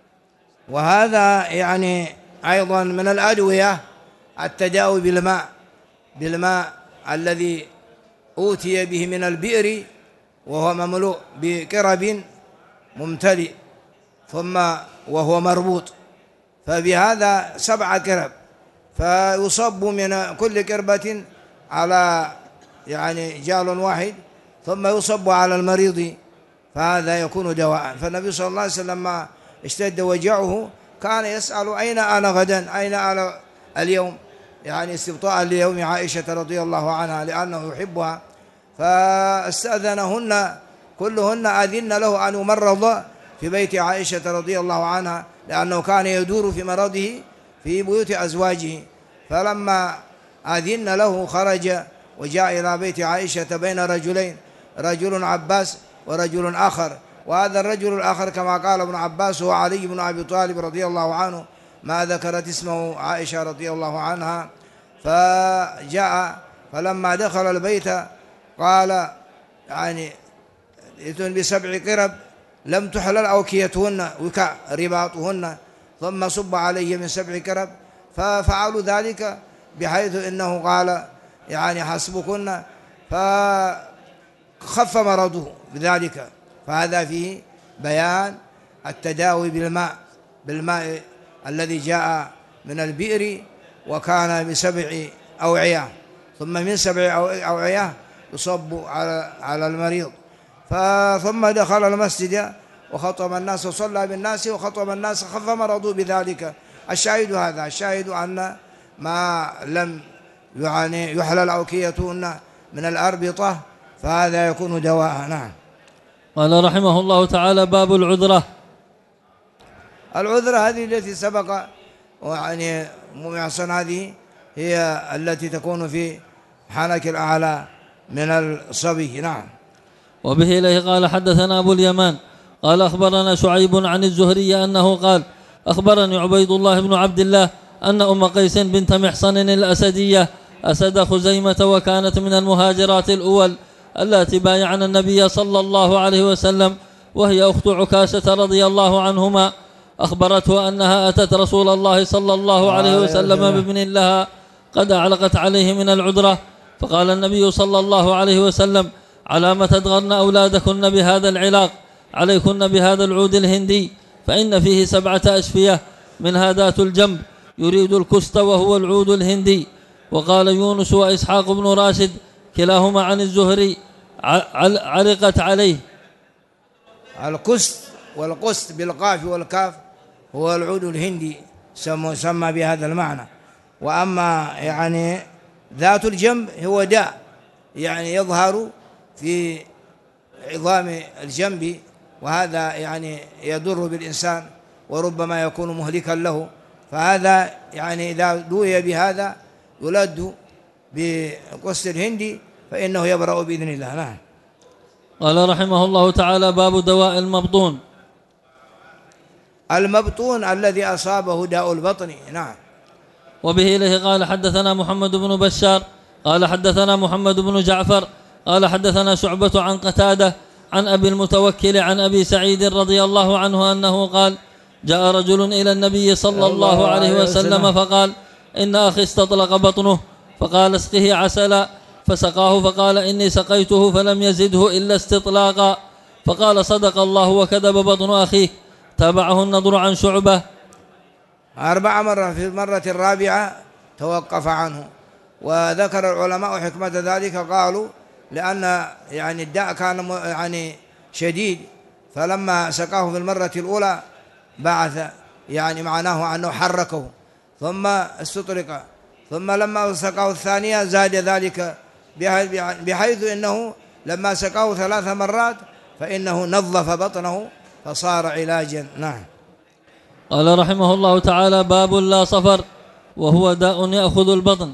وهذا يعني أيضا من الأدوية التداوي بالماء الذي أوتي به من البئر، وهو مملوء بقرب ممتلئ ثم وهو مربوط، فبهذا 7 قرب، فيصب من كل قربة على يعني جال واحد ثم يصب على المريض، فهذا يكون دواء. فالنبي صلى الله عليه وسلم لما اشتد وجعه كان يسأل: أين أنا غدا؟ أين أنا اليوم؟ يعني استبطاء ليوم عائشة رضي الله عنها لأنه يحبها. فاستأذنهن كلهن، أذن له أن يمرض في بيت عائشة رضي الله عنها، لأنه كان يدور في مرضه في بيوت أزواجه. فلما أذن له خرج وجاء إلى بيت عائشة بين رجلين، رجل عباس ورجل آخر، وهذا الرجل الآخر كما قال ابن عباس هو علي بن أبي طالب رضي الله عنه، ما ذكرت اسمه عائشة رضي الله عنها. فجاء فلما دخل البيت قال: يعني ائتون ب7 قرب لم تحلل أوكيتهن وكاء رباطهن، ثم صب عليه من 7 قرب، ففعلوا ذلك بحيث إنه قال: يعني حسبكن، فخف مرضه بذلك. فهذا فيه بيان التداوي بالماء الذي جاء من البئر، وكان ب7 أوعية، ثم من 7 أوعية يصب على المريض. ثم دخل المسجد وخطب الناس وصلى بالناس وخطب الناس، خف مرضوا بذلك. الشاهد أن ما لم يعني يحلل أوكيتهن من الأربطة فهذا يكون دواء. نعم. قال رحمه الله تعالى: باب العذرة. العذرة هذه التي سبق، ويعني معصن هذه هي التي تكون في حنك الأعلى من الصبي. نعم. وبه إليه قال: حدثنا أبو اليمان قال أخبرنا شعيب عن الزهري أنه قال: أخبرني عبيد الله بن عبد الله أن أم قيس بنت محصن الأسدية أسد خزيمة، وكانت من المهاجرات الأول التي بايعن النبي صلى الله عليه وسلم، وهي أخت عكاشة رضي الله عنهما، أخبرته أنها أتت رسول الله صلى الله عليه وسلم بابن لها قد أعلقت عليه من العذرة، فقال النبي صلى الله عليه وسلم: على ما تدغرن أولادكن بهذا العلاق؟ عليكن بهذا العود الهندي، فإن فيه 7 أشفية، منها ذات الجنب يريد الكست وهو العود الهندي. وقال يونس وإسحاق بن راشد كلاهما عن الزهري: علقت عليه. الكست والقست بالقاف والكاف هو العود الهندي سمى بهذا المعنى. وأما يعني ذات الجنب هو داء يعني يظهر في عظام الجنب، وهذا يعني يضر بالإنسان وربما يكون مهلكا له، فهذا يعني إذا دوي بهذا يلد بقص الهندي فإنه يبرأ بإذن الله. نعم. قال رحمه الله تعالى: باب دواء المبطون. المبطون الذي أصابه داء البطن. نعم. وبه إليه قال حدثنا محمد بن بشار قال حدثنا محمد بن جعفر قال حدثنا شعبة عن قتادة عن أبي المتوكل عن أبي سعيد رضي الله عنه أنه قال: جاء رجل إلى النبي صلى الله عليه وسلم فقال: إن أخي استطلق بطنه، فقال: اسقه عسلا، فسقاه فقال: إني سقيته فلم يزده إلا استطلاقا، فقال: صدق الله وكذب بطن أخيك. تابعه النضر عن شعبة 4 مرات، في المرة الرابعة توقف عنه، وذكر العلماء حكمة ذلك، قالوا لأن يعني الداء كان يعني شديد، فلما سقاه في المرة الأولى بعث يعني معناه أنه حركه ثم استطرق، ثم لما سقاه الثانية زاد ذلك بحيث إنه لما سقاه 3 مرات فإنه نظف بطنه فصار علاجا. نعم. قال رحمه الله تعالى: باب لا صفر وهو داء يأخذ البطن.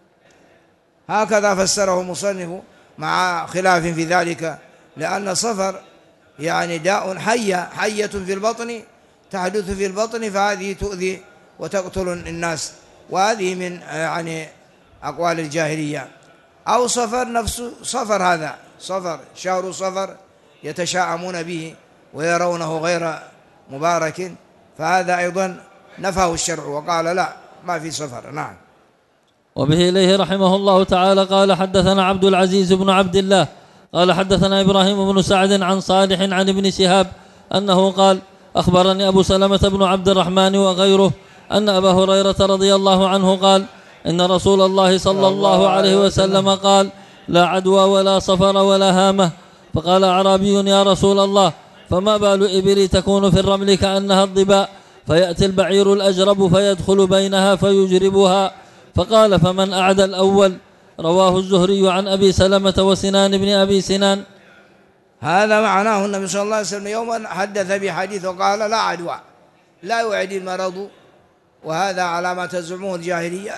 هكذا فسره المصنف مع خلاف في ذلك، لأن الصفر يعني داء حية في البطن تحدث في البطن، فهذه تؤذي وتقتل الناس، وهذه من يعني أقوال الجاهلية. أو صفر نفسه صفر، هذا صفر شهر صفر يتشاءمون به ويرونه غير مبارك، فهذا أيضا نفاه الشرع وقال لا، ما في صفر. نعم. وبه إليه رحمه الله تعالى قال حدثنا عبد العزيز بن عبد الله قال حدثنا إبراهيم بن سعد عن صالح عن ابن شهاب أنه قال: أخبرني أبو سلمة بن عبد الرحمن وغيره أن أبا هريرة رضي الله عنه قال: إن رسول الله صلى الله عليه وسلم قال: لا عدوى ولا صفر ولا هامة. فقال أعرابي: يا رسول الله، فما بال إبلي تكون في الرمل كأنها الضباء، فيأتي البعير الأجرب فيدخل بينها فيجربها؟ فقال: فمن أعدى الأول؟ رواه الزهري عن أبي سلمة وسنان بن أبي سنان. هذا معناه النبي صلى الله عليه وسلم يوما حدث بحديث وقال: لا عدوى، لا يعدي المرض، وهذا على ما تزعمه الجاهلية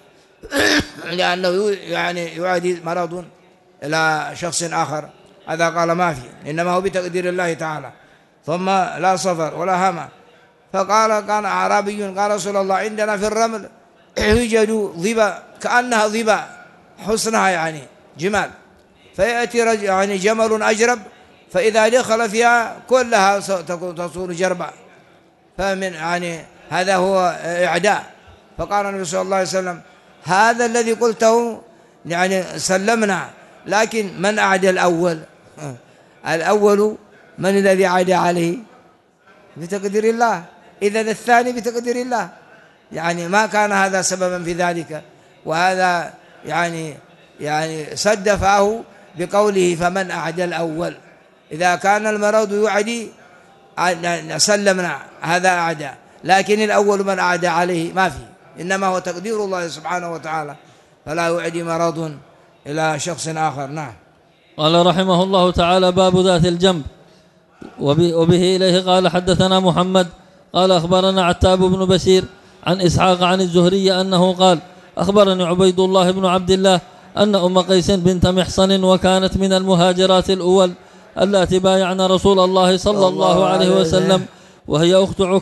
لأنه يعني يعدي مرض إلى شخص آخر، هذا قال ما في، إنما هو بتقدير الله تعالى. ثم لا صفر ولا همة. فقال: كان أعرابي قال: رسول الله، عندنا في الرمل يوجد ظبا كأنها ظبا، حسنها يعني جمال، فيأتي يعني جمل أجرب، فإذا دخل فيها كلها تصور جربا، فمن يعني هذا هو إعداء. فقال النبي صلى الله عليه وسلم: هذا الذي قلته يعني سلمنا، لكن من أعدى الأول؟ الأول من الذي عاد عليه؟ بتقدير الله، إذن الثاني بتقدير الله، يعني ما كان هذا سببا في ذلك. وهذا يعني سد فاه بقوله: فمن أعدى الأول. إذا كان المرض يعدي سلمنا، هذا أعدى، لكن الأول من أعدى عليه ما فيه، إنما هو تقدير الله سبحانه وتعالى، فلا يعدي مرض إلى شخص آخر. نعم. قال رحمه الله تعالى: باب ذات الجنب. وبه إليه قال حدثنا محمد قال أخبرنا عتاب بن بشير عن إسحاق عن الزهري أنه قال: أخبرني عبيد الله بن عبد الله أن أم قيس بنت محصن، وكانت من المهاجرات الأول اللاتي بايعن رسول الله صلى الله عليه وسلم، وهي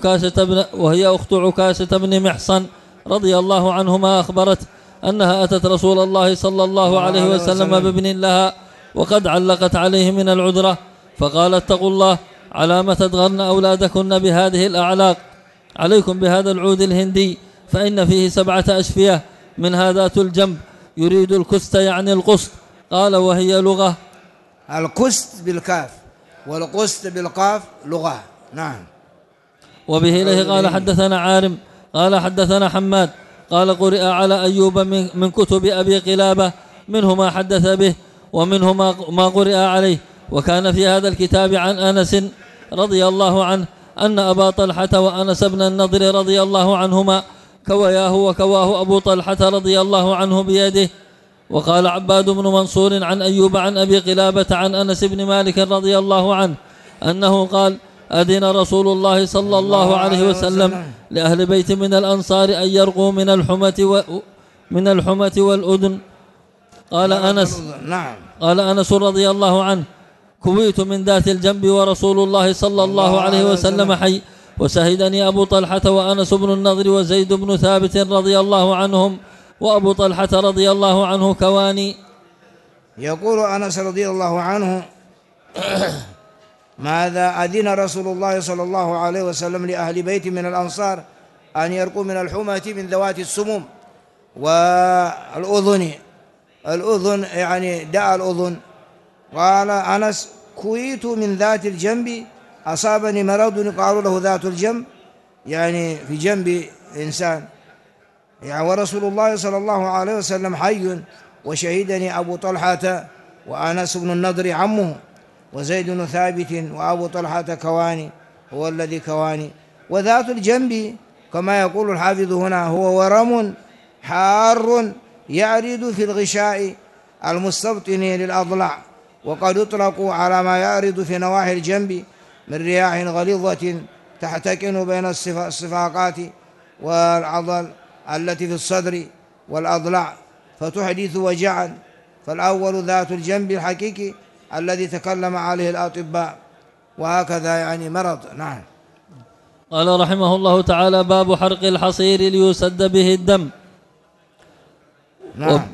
أخت عكاشة بن محصن رضي الله عنهما، أخبرت أنها أتت رسول الله صلى الله عليه وسلم بابن لها وقد علقت عليه من العذرة، فقالت: اتقوا الله، على ما تدغرن أولادكن بهذه الأعلاق، عليكم بهذا العود الهندي، فإن فيه 7 أشفية، منها ذات الجنب، يريد الكست يعني القسط. قال: وهي لغة. الكست بالكاف والقسط بالقاف لغة. نعم. وبه إليه قال حدثنا عارم قال حدثنا حماد قال: قرئ على أيوب من كتب أبي قلابة، منه ما حدث به ومنه ما قرئ عليه. وكان في هذا الكتاب عن أنس رضي الله عنه أن أبا طلحة وأنس بن النضر رضي الله عنهما كوياه وكواه أبو طلحة رضي الله عنه بيده. وقال عباد بن منصور عن أيوب عن أبي قلابة عن أنس بن مالك رضي الله عنه أنه قال: أذن رسول الله صلى الله عليه وسلم لأهل بيت من الأنصار أن يرقوا من الحمة والأذن. قال أنس رضي الله عنه: كويت من ذات الجنب ورسول الله صلى الله عليه وسلم حي، وشهدني أبو طلحة وأنس بن النضر وزيد بن ثابت رضي الله عنهم، وأبو طلحة رضي الله عنه كواني. يقول أنس رضي الله عنه: ماذا أذن رسول الله صلى الله عليه وسلم لأهل بيت من الأنصار أن يرقوا من الحمة من ذوات السموم والأذن. الأذن يعني داء الأذن. قال أنس: كويت من ذات الجنب، أصابني مرض يقال له ذات الجنب، يعني في جنب إنسان، يعني ورسول الله صلى الله عليه وسلم حي، وشهدني أبو طلحة وأنس بن النضر عمه وزيد بن ثابت، وأبو طلحة كواني، هو الذي كواني. وذات الجنب كما يقول الحافظ هنا هو ورم حار يعرض في الغشاء المستبطن للأضلاع، وقد يطلق على ما يعرض في نواحي الجنب من رياح غليظة تحتكن بين الصفاقات والعضل التي في الصدر والأضلاع فتحدث وجعا. فالأول ذات الجنب الحقيقي الذي تكلم عليه الأطباء، وهكذا يعني مرض. نعم. قال رحمه الله تعالى: باب حرق الحصير ليسد به الدم. نعم.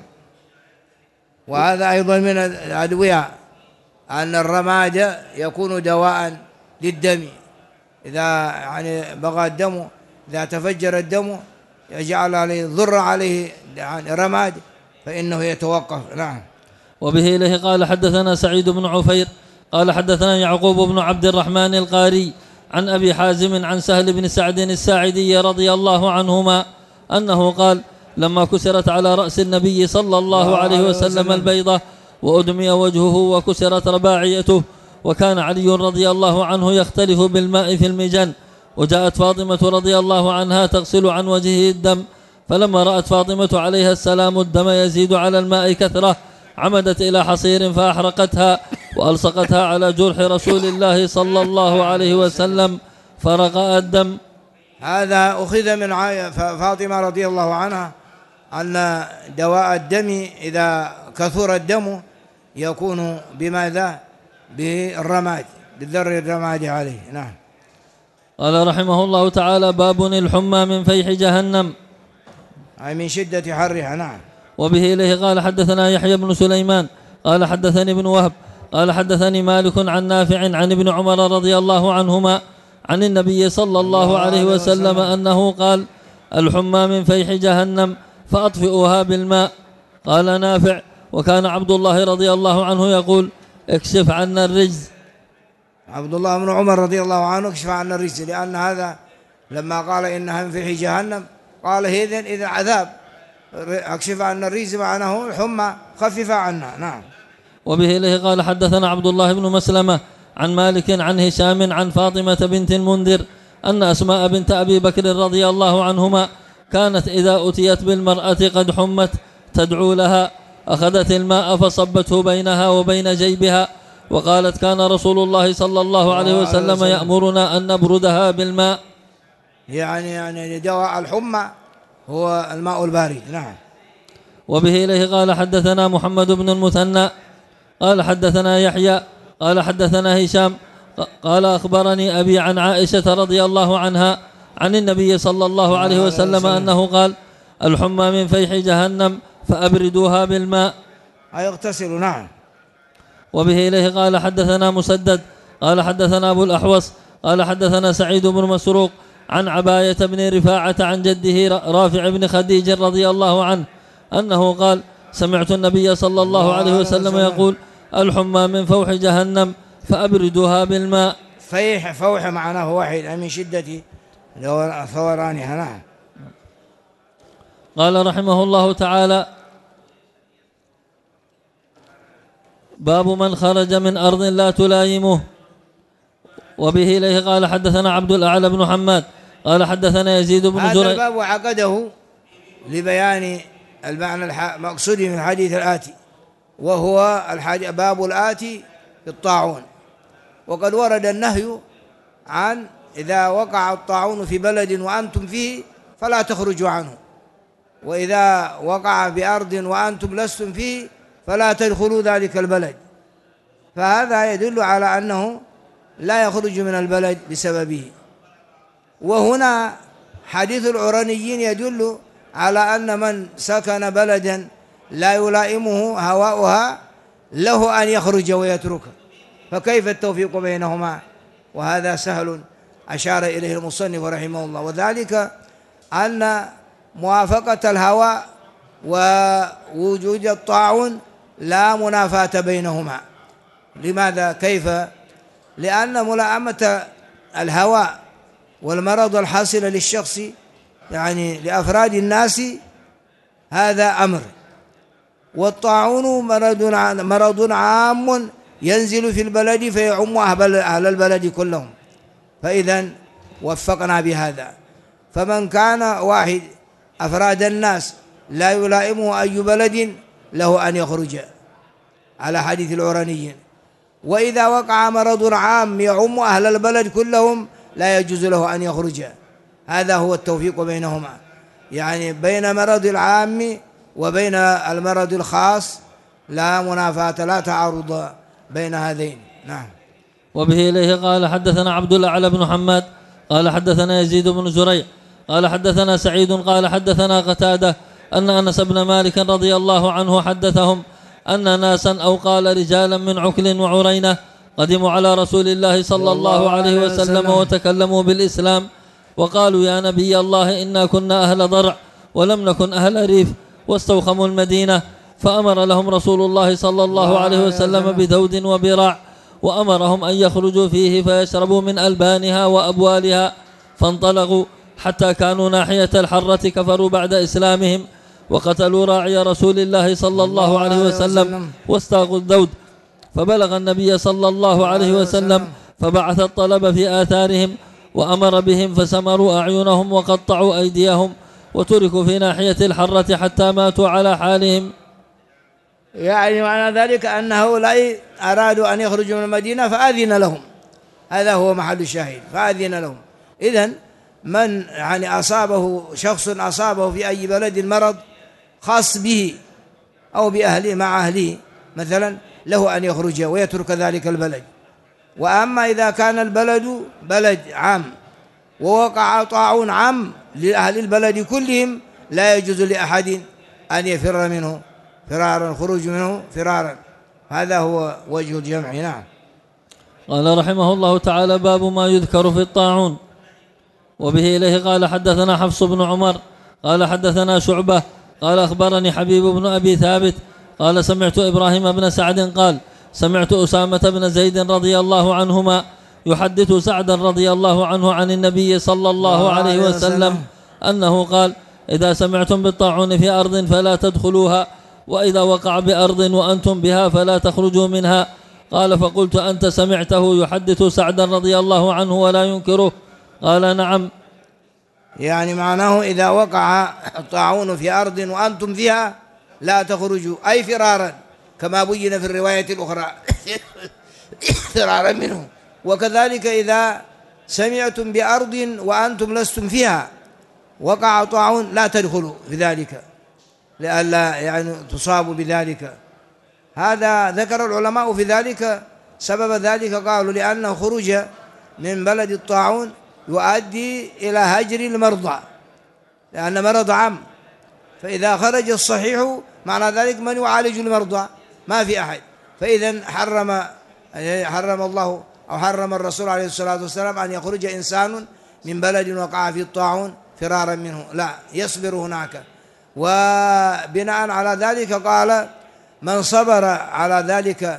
وهذا أيضا من الأدوية، أن الرماد يكون دواء للدم، إذا يعني بغى الدم، إذا تفجر الدم يجعل عليه ضر عليه يعني رماد فإنه يتوقف. نعم. وبه إليه قال: حدثنا سعيد بن عفير قال حدثنا يعقوب بن عبد الرحمن القاري عن أبي حازم عن سهل بن سعد الساعدي رضي الله عنهما أنه قال: لما كسرت على رأس النبي صلى الله عليه وسلم البيضة وأدمي وجهه وكسرت رباعيته، وكان علي رضي الله عنه يختلف بالماء في المجن، وجاءت فاطمة رضي الله عنها تغسل عن وجهه الدم، فلما رأت فاطمة عليها السلام الدم يزيد على الماء كثرة عمدت إلى حصير فأحرقتها وألصقتها على جرح رسول الله صلى الله عليه وسلم فرقأ الدم. هذا أخذ من فاطمة رضي الله عنها أن دواء الدم إذا كثر الدم يكون بماذا؟ بالرماد، بالذر الرماد عليه. نعم. قال رحمه الله تعالى: باب الحمى من فيح جهنم، أي من شدة حرها. نعم. وبه إليه قال: حدثنا يحيى بن سليمان قال حدثني ابن وهب قال حدثني مالك عن نافع عن ابن عمر رضي الله عنهما عن النبي صلى الله عليه وسلم أنه قال: الحمى من فيح جهنم فأطفئوها بالماء. قال نافع: وكان عبد الله رضي الله عنه يقول: اكشف عنا الرجز. عبد الله بن عمر رضي الله عنه اكشف عنا الرجز، لأن هذا لما قال إنها من فيح جهنم قال إذن عذاب، اكشف عنا الرجز معناه الحمى، خفف عنا. نعم. وبه إليه قال: حدثنا عبد الله بن مسلمة عن مالك عن هشام عن فاطمة بنت المنذر أن أسماء بنت أبي بكر رضي الله عنهما كانت إذا أتيت بالمرأة قد حمت تدعو لها أخذت الماء فصبته بينها وبين جيبها، وقالت: كان رسول الله صلى الله عليه وسلم يأمرنا أن نبردها بالماء. يعني دواء الحمى هو الماء البارد. نعم. وبه إليه قال: حدثنا محمد بن المثنى قال حدثنا يحيى قال حدثنا هشام قال: أخبرني أبي عن عائشة رضي الله عنها عن النبي صلى الله عليه وسلم أنه قال: الحمى من فيح جهنم فأبردوها بالماء. يغتسل. نعم. وبه إليه قال: حدثنا مسدد قال حدثنا أبو الأحوص قال حدثنا سعيد بن مسروق عن عباية بن رفاعة عن جده رافع بن خديج رضي الله عنه أنه قال: سمعت النبي صلى الله عليه وسلم يقول: الحمى من فوح جهنم فأبردوها بالماء. فيح فوح معناه واحد من شدة ثورانها. نعم. قال رحمه الله تعالى: باب من خرج من أرض لا تلايمه. وبه إليه قال حدثنا عبد الأعلى بن حماد قال حدثنا يزيد بن هذا زريع. الباب عقده لبيان المعنى المقصود من الحديث الآتي، وهو باب الآتي في الطاعون. وقد ورد النهي عن إذا وقع الطاعون في بلد وأنتم فيه فلا تخرجوا عنه، وإذا وقع بأرض وأنتم لستم فيه فلا تدخلوا ذلك البلد. فهذا يدل على أنه لا يخرج من البلد بسببه. وهنا حديث العرنيين يدل على أن من سكن بلدا لا يلائمه هواؤها له أن يخرج ويتركه، فكيف التوفيق بينهما؟ وهذا سهل أشار إليه المصنف رحمه الله، وذلك أن موافقة الهواء ووجود الطاعون لا منافاة بينهما. لماذا؟ كيف؟ لأن ملائمة الهواء والمرض الحاصل للشخص يعني لأفراد الناس هذا أمر، والطاعون مرض عام ينزل في البلد فيعم أهل البلد كلهم، فإذا وفقنا بهذا. فمن كان واحد أفراد الناس لا يلائمه أي بلد له أن يخرج على حديث العرنيين. وإذا وقع مرض عام يعم أهل البلد كلهم لا يجوز له أن يخرج. هذا هو التوفيق بينهما، يعني بين مرض العام وبين المرض الخاص لا منافاة لا تعارض بين هذين. نعم. وبه إليه قال حدثنا عبد الأعلى بن حماد قال حدثنا يزيد بن زريع قال حدثنا سعيد قال حدثنا قتادة أن أنس بن مالك رضي الله عنه حدثهم أن ناسا أو قال رجالا من عكل وعرينة قدموا على رسول الله صلى الله عليه وسلم وتكلموا بالإسلام وقالوا يا نبي الله إنا كنا أهل ضرع ولم نكن أهل ريف، واستوخموا المدينة، فأمر لهم رسول الله صلى الله عليه وسلم بذود وبراع، وأمرهم أن يخرجوا فيه فيشربوا من ألبانها وأبوالها، فانطلقوا حتى كانوا ناحية الحرة كفروا بعد إسلامهم، وقتلوا راعي رسول الله صلى الله عليه وسلم واستاقوا الذود، فبلغ النبي صلى الله عليه وسلم فبعث الطلب في آثارهم وأمر بهم فسمروا أعينهم وقطعوا أيديهم وتركوا في ناحية الحرة حتى ماتوا على حالهم. يعني معنى ذلك أن هؤلاء أرادوا أن يخرجوا من المدينة فأذن لهم، هذا هو محل الشاهد، فأذن لهم. إذن من يعني شخص أصابه في أي بلد مرض خاص به أو بأهله مع أهله مثلا له أن يخرج ويترك ذلك البلد. وأما إذا كان البلد بلد عام ووقع طاعون عام لأهل البلد كلهم لا يجوز لأحد أن يفر منه فرارا، خروج منه فرارا. هذا هو وجه الجمع. نعم. قال رحمه الله تعالى باب ما يذكر في الطاعون. وبه إليه قال حدثنا حفص بن عمر قال حدثنا شعبة قال أخبرني حبيب بن أبي ثابت قال سمعت إبراهيم بن سعد قال سمعت أسامة بن زيد رضي الله عنهما يحدث سعدا رضي الله عنه عن النبي صلى الله عليه وسلم أنه قال إذا سمعتم بالطاعون في أرض فلا تدخلوها، وإذا وقع بأرض وأنتم بها فلا تخرجوا منها. قال فقلت أنت سمعته يحدث سعدا رضي الله عنه ولا ينكره؟ قال نعم. يعني معناه إذا وقع الطاعون في أرض وأنتم فيها لا تخرجوا، أي فرارا كما بين في الرواية الأخرى فرارا منه. وكذلك إذا سمعتم بأرض وأنتم لستم فيها وقع طاعون لا تدخلوا في ذلك لئلا يعني تصابوا بذلك. هذا ذكر العلماء في ذلك سبب ذلك، قالوا لأنه خروج من بلد الطاعون يؤدي إلى هجر المرضى، لأن مرض عام، فإذا خرج الصحيح معنى ذلك من يعالج المرضى؟ ما في أحد. فإذا حرم الله أو حرم الرسول عليه الصلاة والسلام أن يخرج إنسان من بلد وقع في الطاعون فرارا منه، لا، يصبر هناك. وبناء على ذلك قال من صبر على ذلك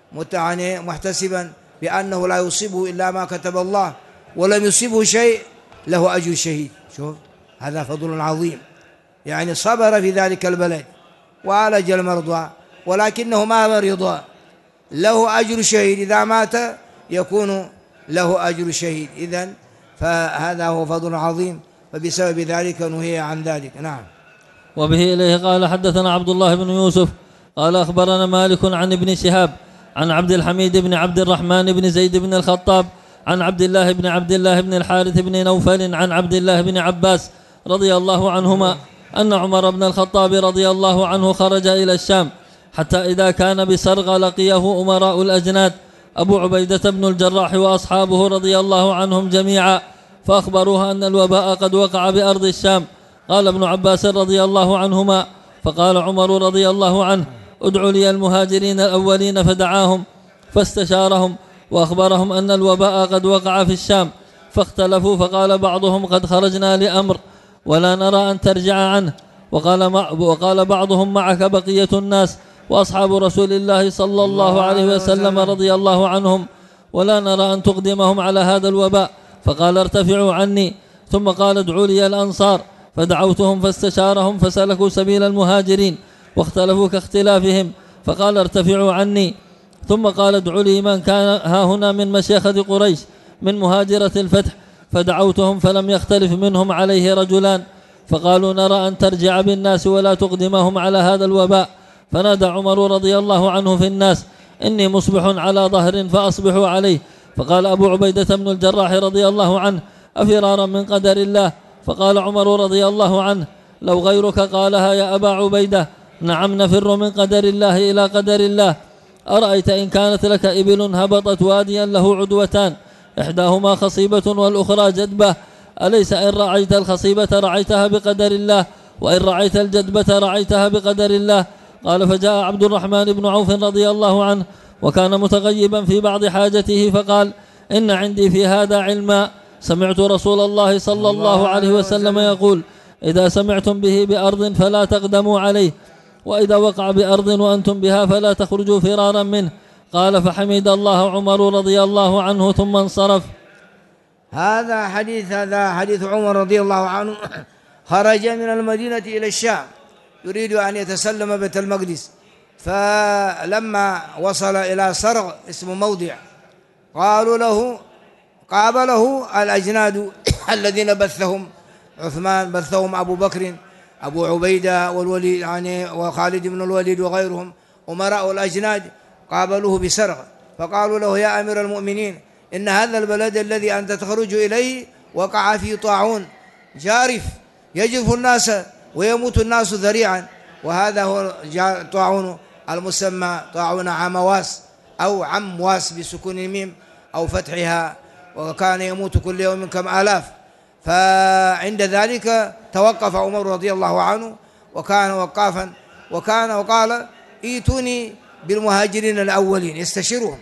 محتسبا بأنه لا يصيبه إلا ما كتب الله ولم يصيبه شيء له أجر الشهيد. شوف هذا فضل عظيم، يعني صبر في ذلك البلد وعالج المرضى ولكنه ما مرض، له أجر الشهيد، إذا مات يكون له أجر الشهيد. إذن فهذا هو فضل عظيم، فبسبب ذلك نهي عن ذلك. نعم. وبه إليه قال حدثنا عبد الله بن يوسف قال أخبرنا مالك عن ابن شهاب عن عبد الحميد بن عبد الرحمن بن زيد بن الخطاب عن عبد الله بن الحارث بن نوفل عن عبد الله بن عباس رضي الله عنهما أن عمر بن الخطاب رضي الله عنه خرج إلى الشام، حتى إذا كان بسرغ لقيه أمراء الأجناد أبو عبيدة بن الجراح وأصحابه رضي الله عنهم جميعا، فأخبروها أن الوباء قد وقع بأرض الشام. قال ابن عباس رضي الله عنهما: فقال عمر رضي الله عنه: ادعوا لي المهاجرين الأولين، فدعاهم فاستشارهم وأخبرهم أن الوباء قد وقع في الشام، فاختلفوا، فقال بعضهم: قد خرجنا لأمر ولا نرى أن ترجع عنه، وقال بعضهم: معك بقية الناس وأصحاب رسول الله صلى الله عليه وسلم رضي الله عنهم، ولا نرى أن تقدمهم على هذا الوباء. فقال: ارتفعوا عني. ثم قال: ادعوا لي الأنصار، فدعوتهم فاستشارهم فسلكوا سبيل المهاجرين واختلفوا كاختلافهم، فقال: ارتفعوا عني. ثم قال: ادعوا لي من كان ها هنا من مشيخة قريش من مهاجرة الفتح، فدعوتهم فلم يختلف منهم عليه رجلان، فقالوا: نرى أن ترجع بالناس ولا تقدمهم على هذا الوباء. فنادى عمر رضي الله عنه في الناس: إني مصبح على ظهر فأصبحوا عليه. فقال أبو عبيدة بن الجراح رضي الله عنه: أفرارا من قدر الله؟ فقال عمر رضي الله عنه: لو غيرك قالها يا أبا عبيدة. نعم، نفر من قدر الله إلى قدر الله. أرأيت إن كانت لك إبل هبطت واديا له عدوتان، إحداهما خصيبة والأخرى جدبة، أليس إن رعيت الخصيبة رعيتها بقدر الله، وإن رعيت الجدبة رعيتها بقدر الله؟ قال: فجاء عبد الرحمن بن عوف رضي الله عنه وكان متغيبا في بعض حاجته، فقال: إن عندي في هذا علما، سمعت رسول الله صلى الله عليه وسلم يقول: إذا سمعتم به بأرض فلا تقدموا عليه، وإذا وقع بأرض وأنتم بها فلا تخرجوا فرارا منه. قال: فحمد الله عمر رضي الله عنه ثم انصرف. هذا حديث عمر رضي الله عنه، خرج من المدينة إلى الشام يريد أن يتسلم بيت المقدس، فلما وصل إلى صرغ اسم موضع قالوا له، قابله الأجناد الذين بثهم عثمان، بثهم أبو بكر، أبو عبيدة والوليد يعني وخالد بن الوليد وغيرهم أمراء الأجناد، قابلوه بسرغ، فقالوا له: يا أمير المؤمنين، إن هذا البلد الذي أنت تخرج إليه وقع فيه طاعون جارف يجرف الناس ويموت الناس ذريعا، وهذا هو طاعون المسمى طاعون عمواس أو عمواس بسكون الميم أو فتحها، وكان يموت كل يوم كم آلاف. فعند ذلك توقف عمر رضي الله عنه، وكان وقافا، وقال: ائتوني بالمهاجرين الأولين، يستشيرهم،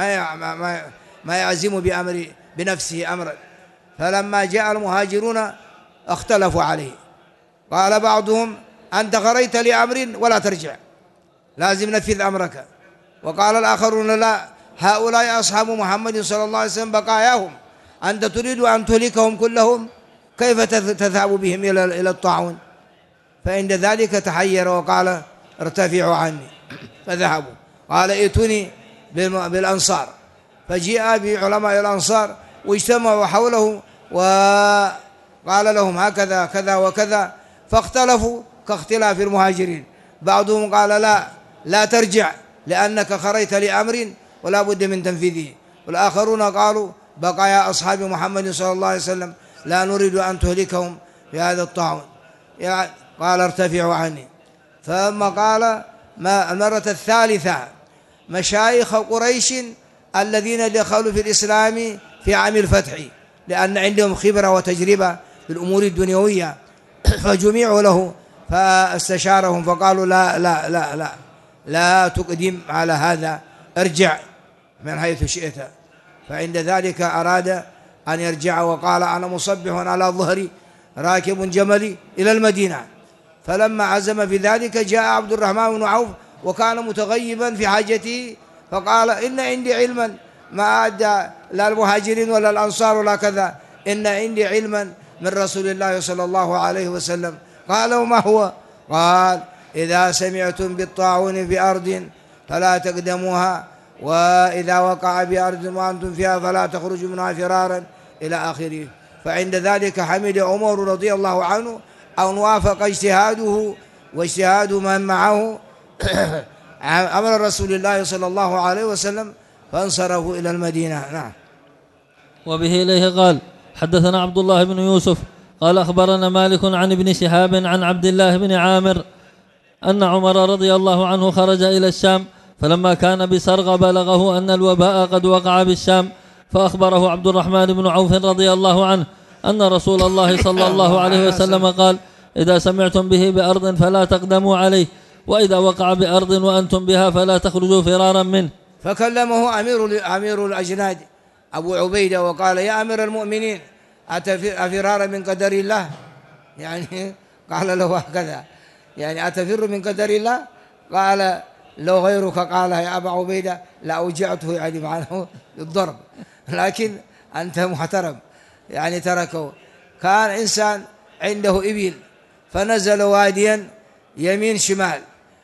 ما يعزم بنفسه أمرا. فلما جاء المهاجرون اختلفوا عليه، قال بعضهم: أنت خرجت لأمر ولا ترجع، لازم نفذ أمرك. وقال الآخرون: لا، هؤلاء أصحاب محمد صلى الله عليه وسلم بقاياهم، أنت تريد أن تهلكهم كلهم، كيف تذهب بهم إلى الطاعون؟ فعند ذلك تحير وقال: ارتفعوا عني. فذهبوا. قال: ائتوني بالأنصار، فجاء بعلماء الأنصار واجتمعوا حوله وقال لهم: هكذا كذا وكذا، فاختلفوا كاختلاف المهاجرين. بعضهم قال: لا ترجع لأنك خرجت لأمر ولا بد من تنفيذه، والآخرون قالوا: بقايا أصحاب محمد صلى الله عليه وسلم لا نريد أن تهلكهم في هذا الطاعون. قال: ارتفعوا عني. ثم قال المرة الثالثة: مشايخ قريش الذين دخلوا في الإسلام في عام الفتح، لأن عندهم خبرة وتجربة بالأمور الدنيوية، فجمعوا له فاستشارهم فقالوا: لا لا لا لا لا تقدم على هذا، ارجع من حيث شئت. فعند ذلك أراد أن يرجع، وقال: أنا مصبح على ظهري راكب جملي إلى المدينة. فلما عزم في ذلك جاء عبد الرحمن بن عوف وكان متغيبا في حاجته، فقال: إن عندي علما ما أدى لا المهاجرين ولا الأنصار ولا كذا، إن عندي علما من رسول الله صلى الله عليه وسلم. قال: وما هو؟ قال: إذا سمعتم بالطاعون بأرض فلا تقدموها، وإذا وقع بأرض وأنتم فيها فلا تخرجوا منها فرارا إلى آخره. فعند ذلك حمد عمر رضي الله عنه أن وافق اجتهاده واجتهاد من معه أمر رسول الله صلى الله عليه وسلم فانصرفوا إلى المدينة. نعم. وبه إليه قال حدثنا عبد الله بن يوسف قال أخبرنا مالك عن ابن شهاب عن عبد الله بن عامر أن عمر رضي الله عنه خرج إلى الشام، فلما كان بسرغ بلغه أن الوباء قد وقع بالشام، فأخبره عبد الرحمن بن عوف رضي الله عنه أن رسول الله صلى الله عليه وسلم قال إذا سمعتم به بأرض فلا تقدموا عليه، وإذا وقع بأرض وأنتم بها فلا تخرجوا فرارا منه. فكلمه أمير الأجناد أبو عبيدة وقال يا أمير المؤمنين أفرار من قدر الله؟ يعني قال له هكذا، يعني أتفر من قدر الله؟ قال لو غيرك قال يا أبا عبيدة لأوجعته، يعني معناه الضرب، لكن أنت محترم يعني تركه. كان إنسان عنده إبل فنزل واديا يمين شمال،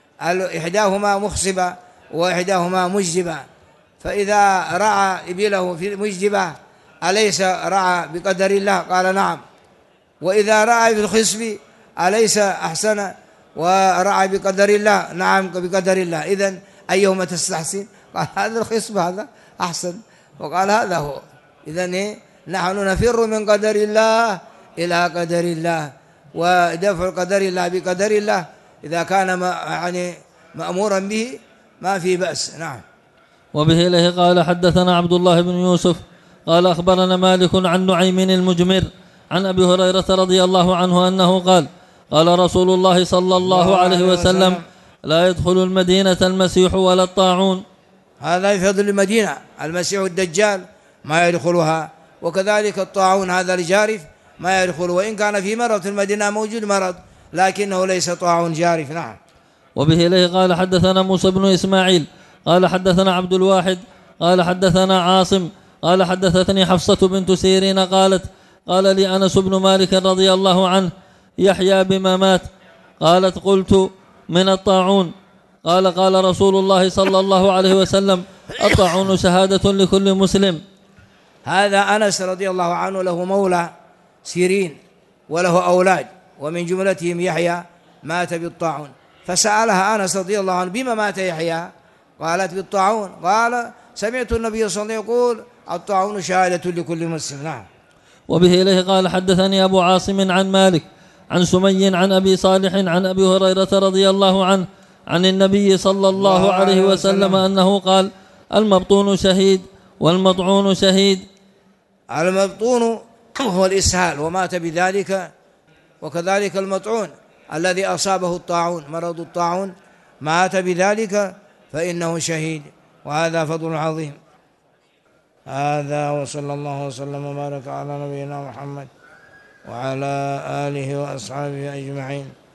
إحداهما مخصبة وإحداهما مجدبة، فإذا رعى إبله في المجدبة أليس رعى بقدر الله؟ قال نعم. وإذا رعى في الخصب أليس أحسن ورعى بقدر الله؟ نعم بقدر الله. إذن أيهما تستحسن؟ قال هذا الخصب هذا أحسن، وقال هذا هو. إذن نحن نفر من قدر الله إلى قدر الله، ودفع قدر الله بقدر الله إذا كان يعني مأمورا به ما في بأس. نعم. وبه إليه قال حدثنا عبد الله بن يوسف قال أخبرنا مالك عن نعيم المجمر عن أبي هريرة رضي الله عنه أنه قال قال رسول الله صلى الله عليه وسلم لا يدخل المدينة المسيح ولا الطاعون. هذا يفضل المدينة، المسيح الدجال ما يدخلها، وكذلك الطاعون هذا الجارف ما يدخل، وإن كان في مرض في المدينة موجود مرض لكنه ليس طاعون جارف. نعم. وبه إليه قال حدثنا موسى بن إسماعيل قال حدثنا عبد الواحد قال حدثنا عاصم قال حدثتني حفصة بنت سيرين قالت قال لي أنس بن مالك رضي الله عنه يحيى بما مات؟ قالت قلت من الطاعون. قال رسول الله صلى الله عليه وسلم الطاعون شهادة لكل مسلم. هذا أنس رضي الله عنه له مولى سيرين وله أولاد، ومن جملتهم يحيى مات بالطاعون، فسألها أنس رضي الله عنه بما مات يحيى؟ قالت بالطاعون. قال سمعت النبي صلى الله عليه وسلم يقول الطاعون شهادة لكل مسلم. نعم. وبه إليه قال حدثني أبو عاصم عن مالك عن سمي عن أبي صالح عن أبي هريرة رضي الله عنه عن النبي صلى الله عليه وسلم أنه قال المبطون شهيد والمطعون شهيد. المبطون هو الإسهال ومات بذلك، وكذلك المطعون الذي أصابه الطاعون مرض الطاعون مات بذلك فإنه شهيد، وهذا فضل عظيم. هذا وصلى الله وسلم وبارك على نبينا محمد وعلى آله وأصحابه أجمعين.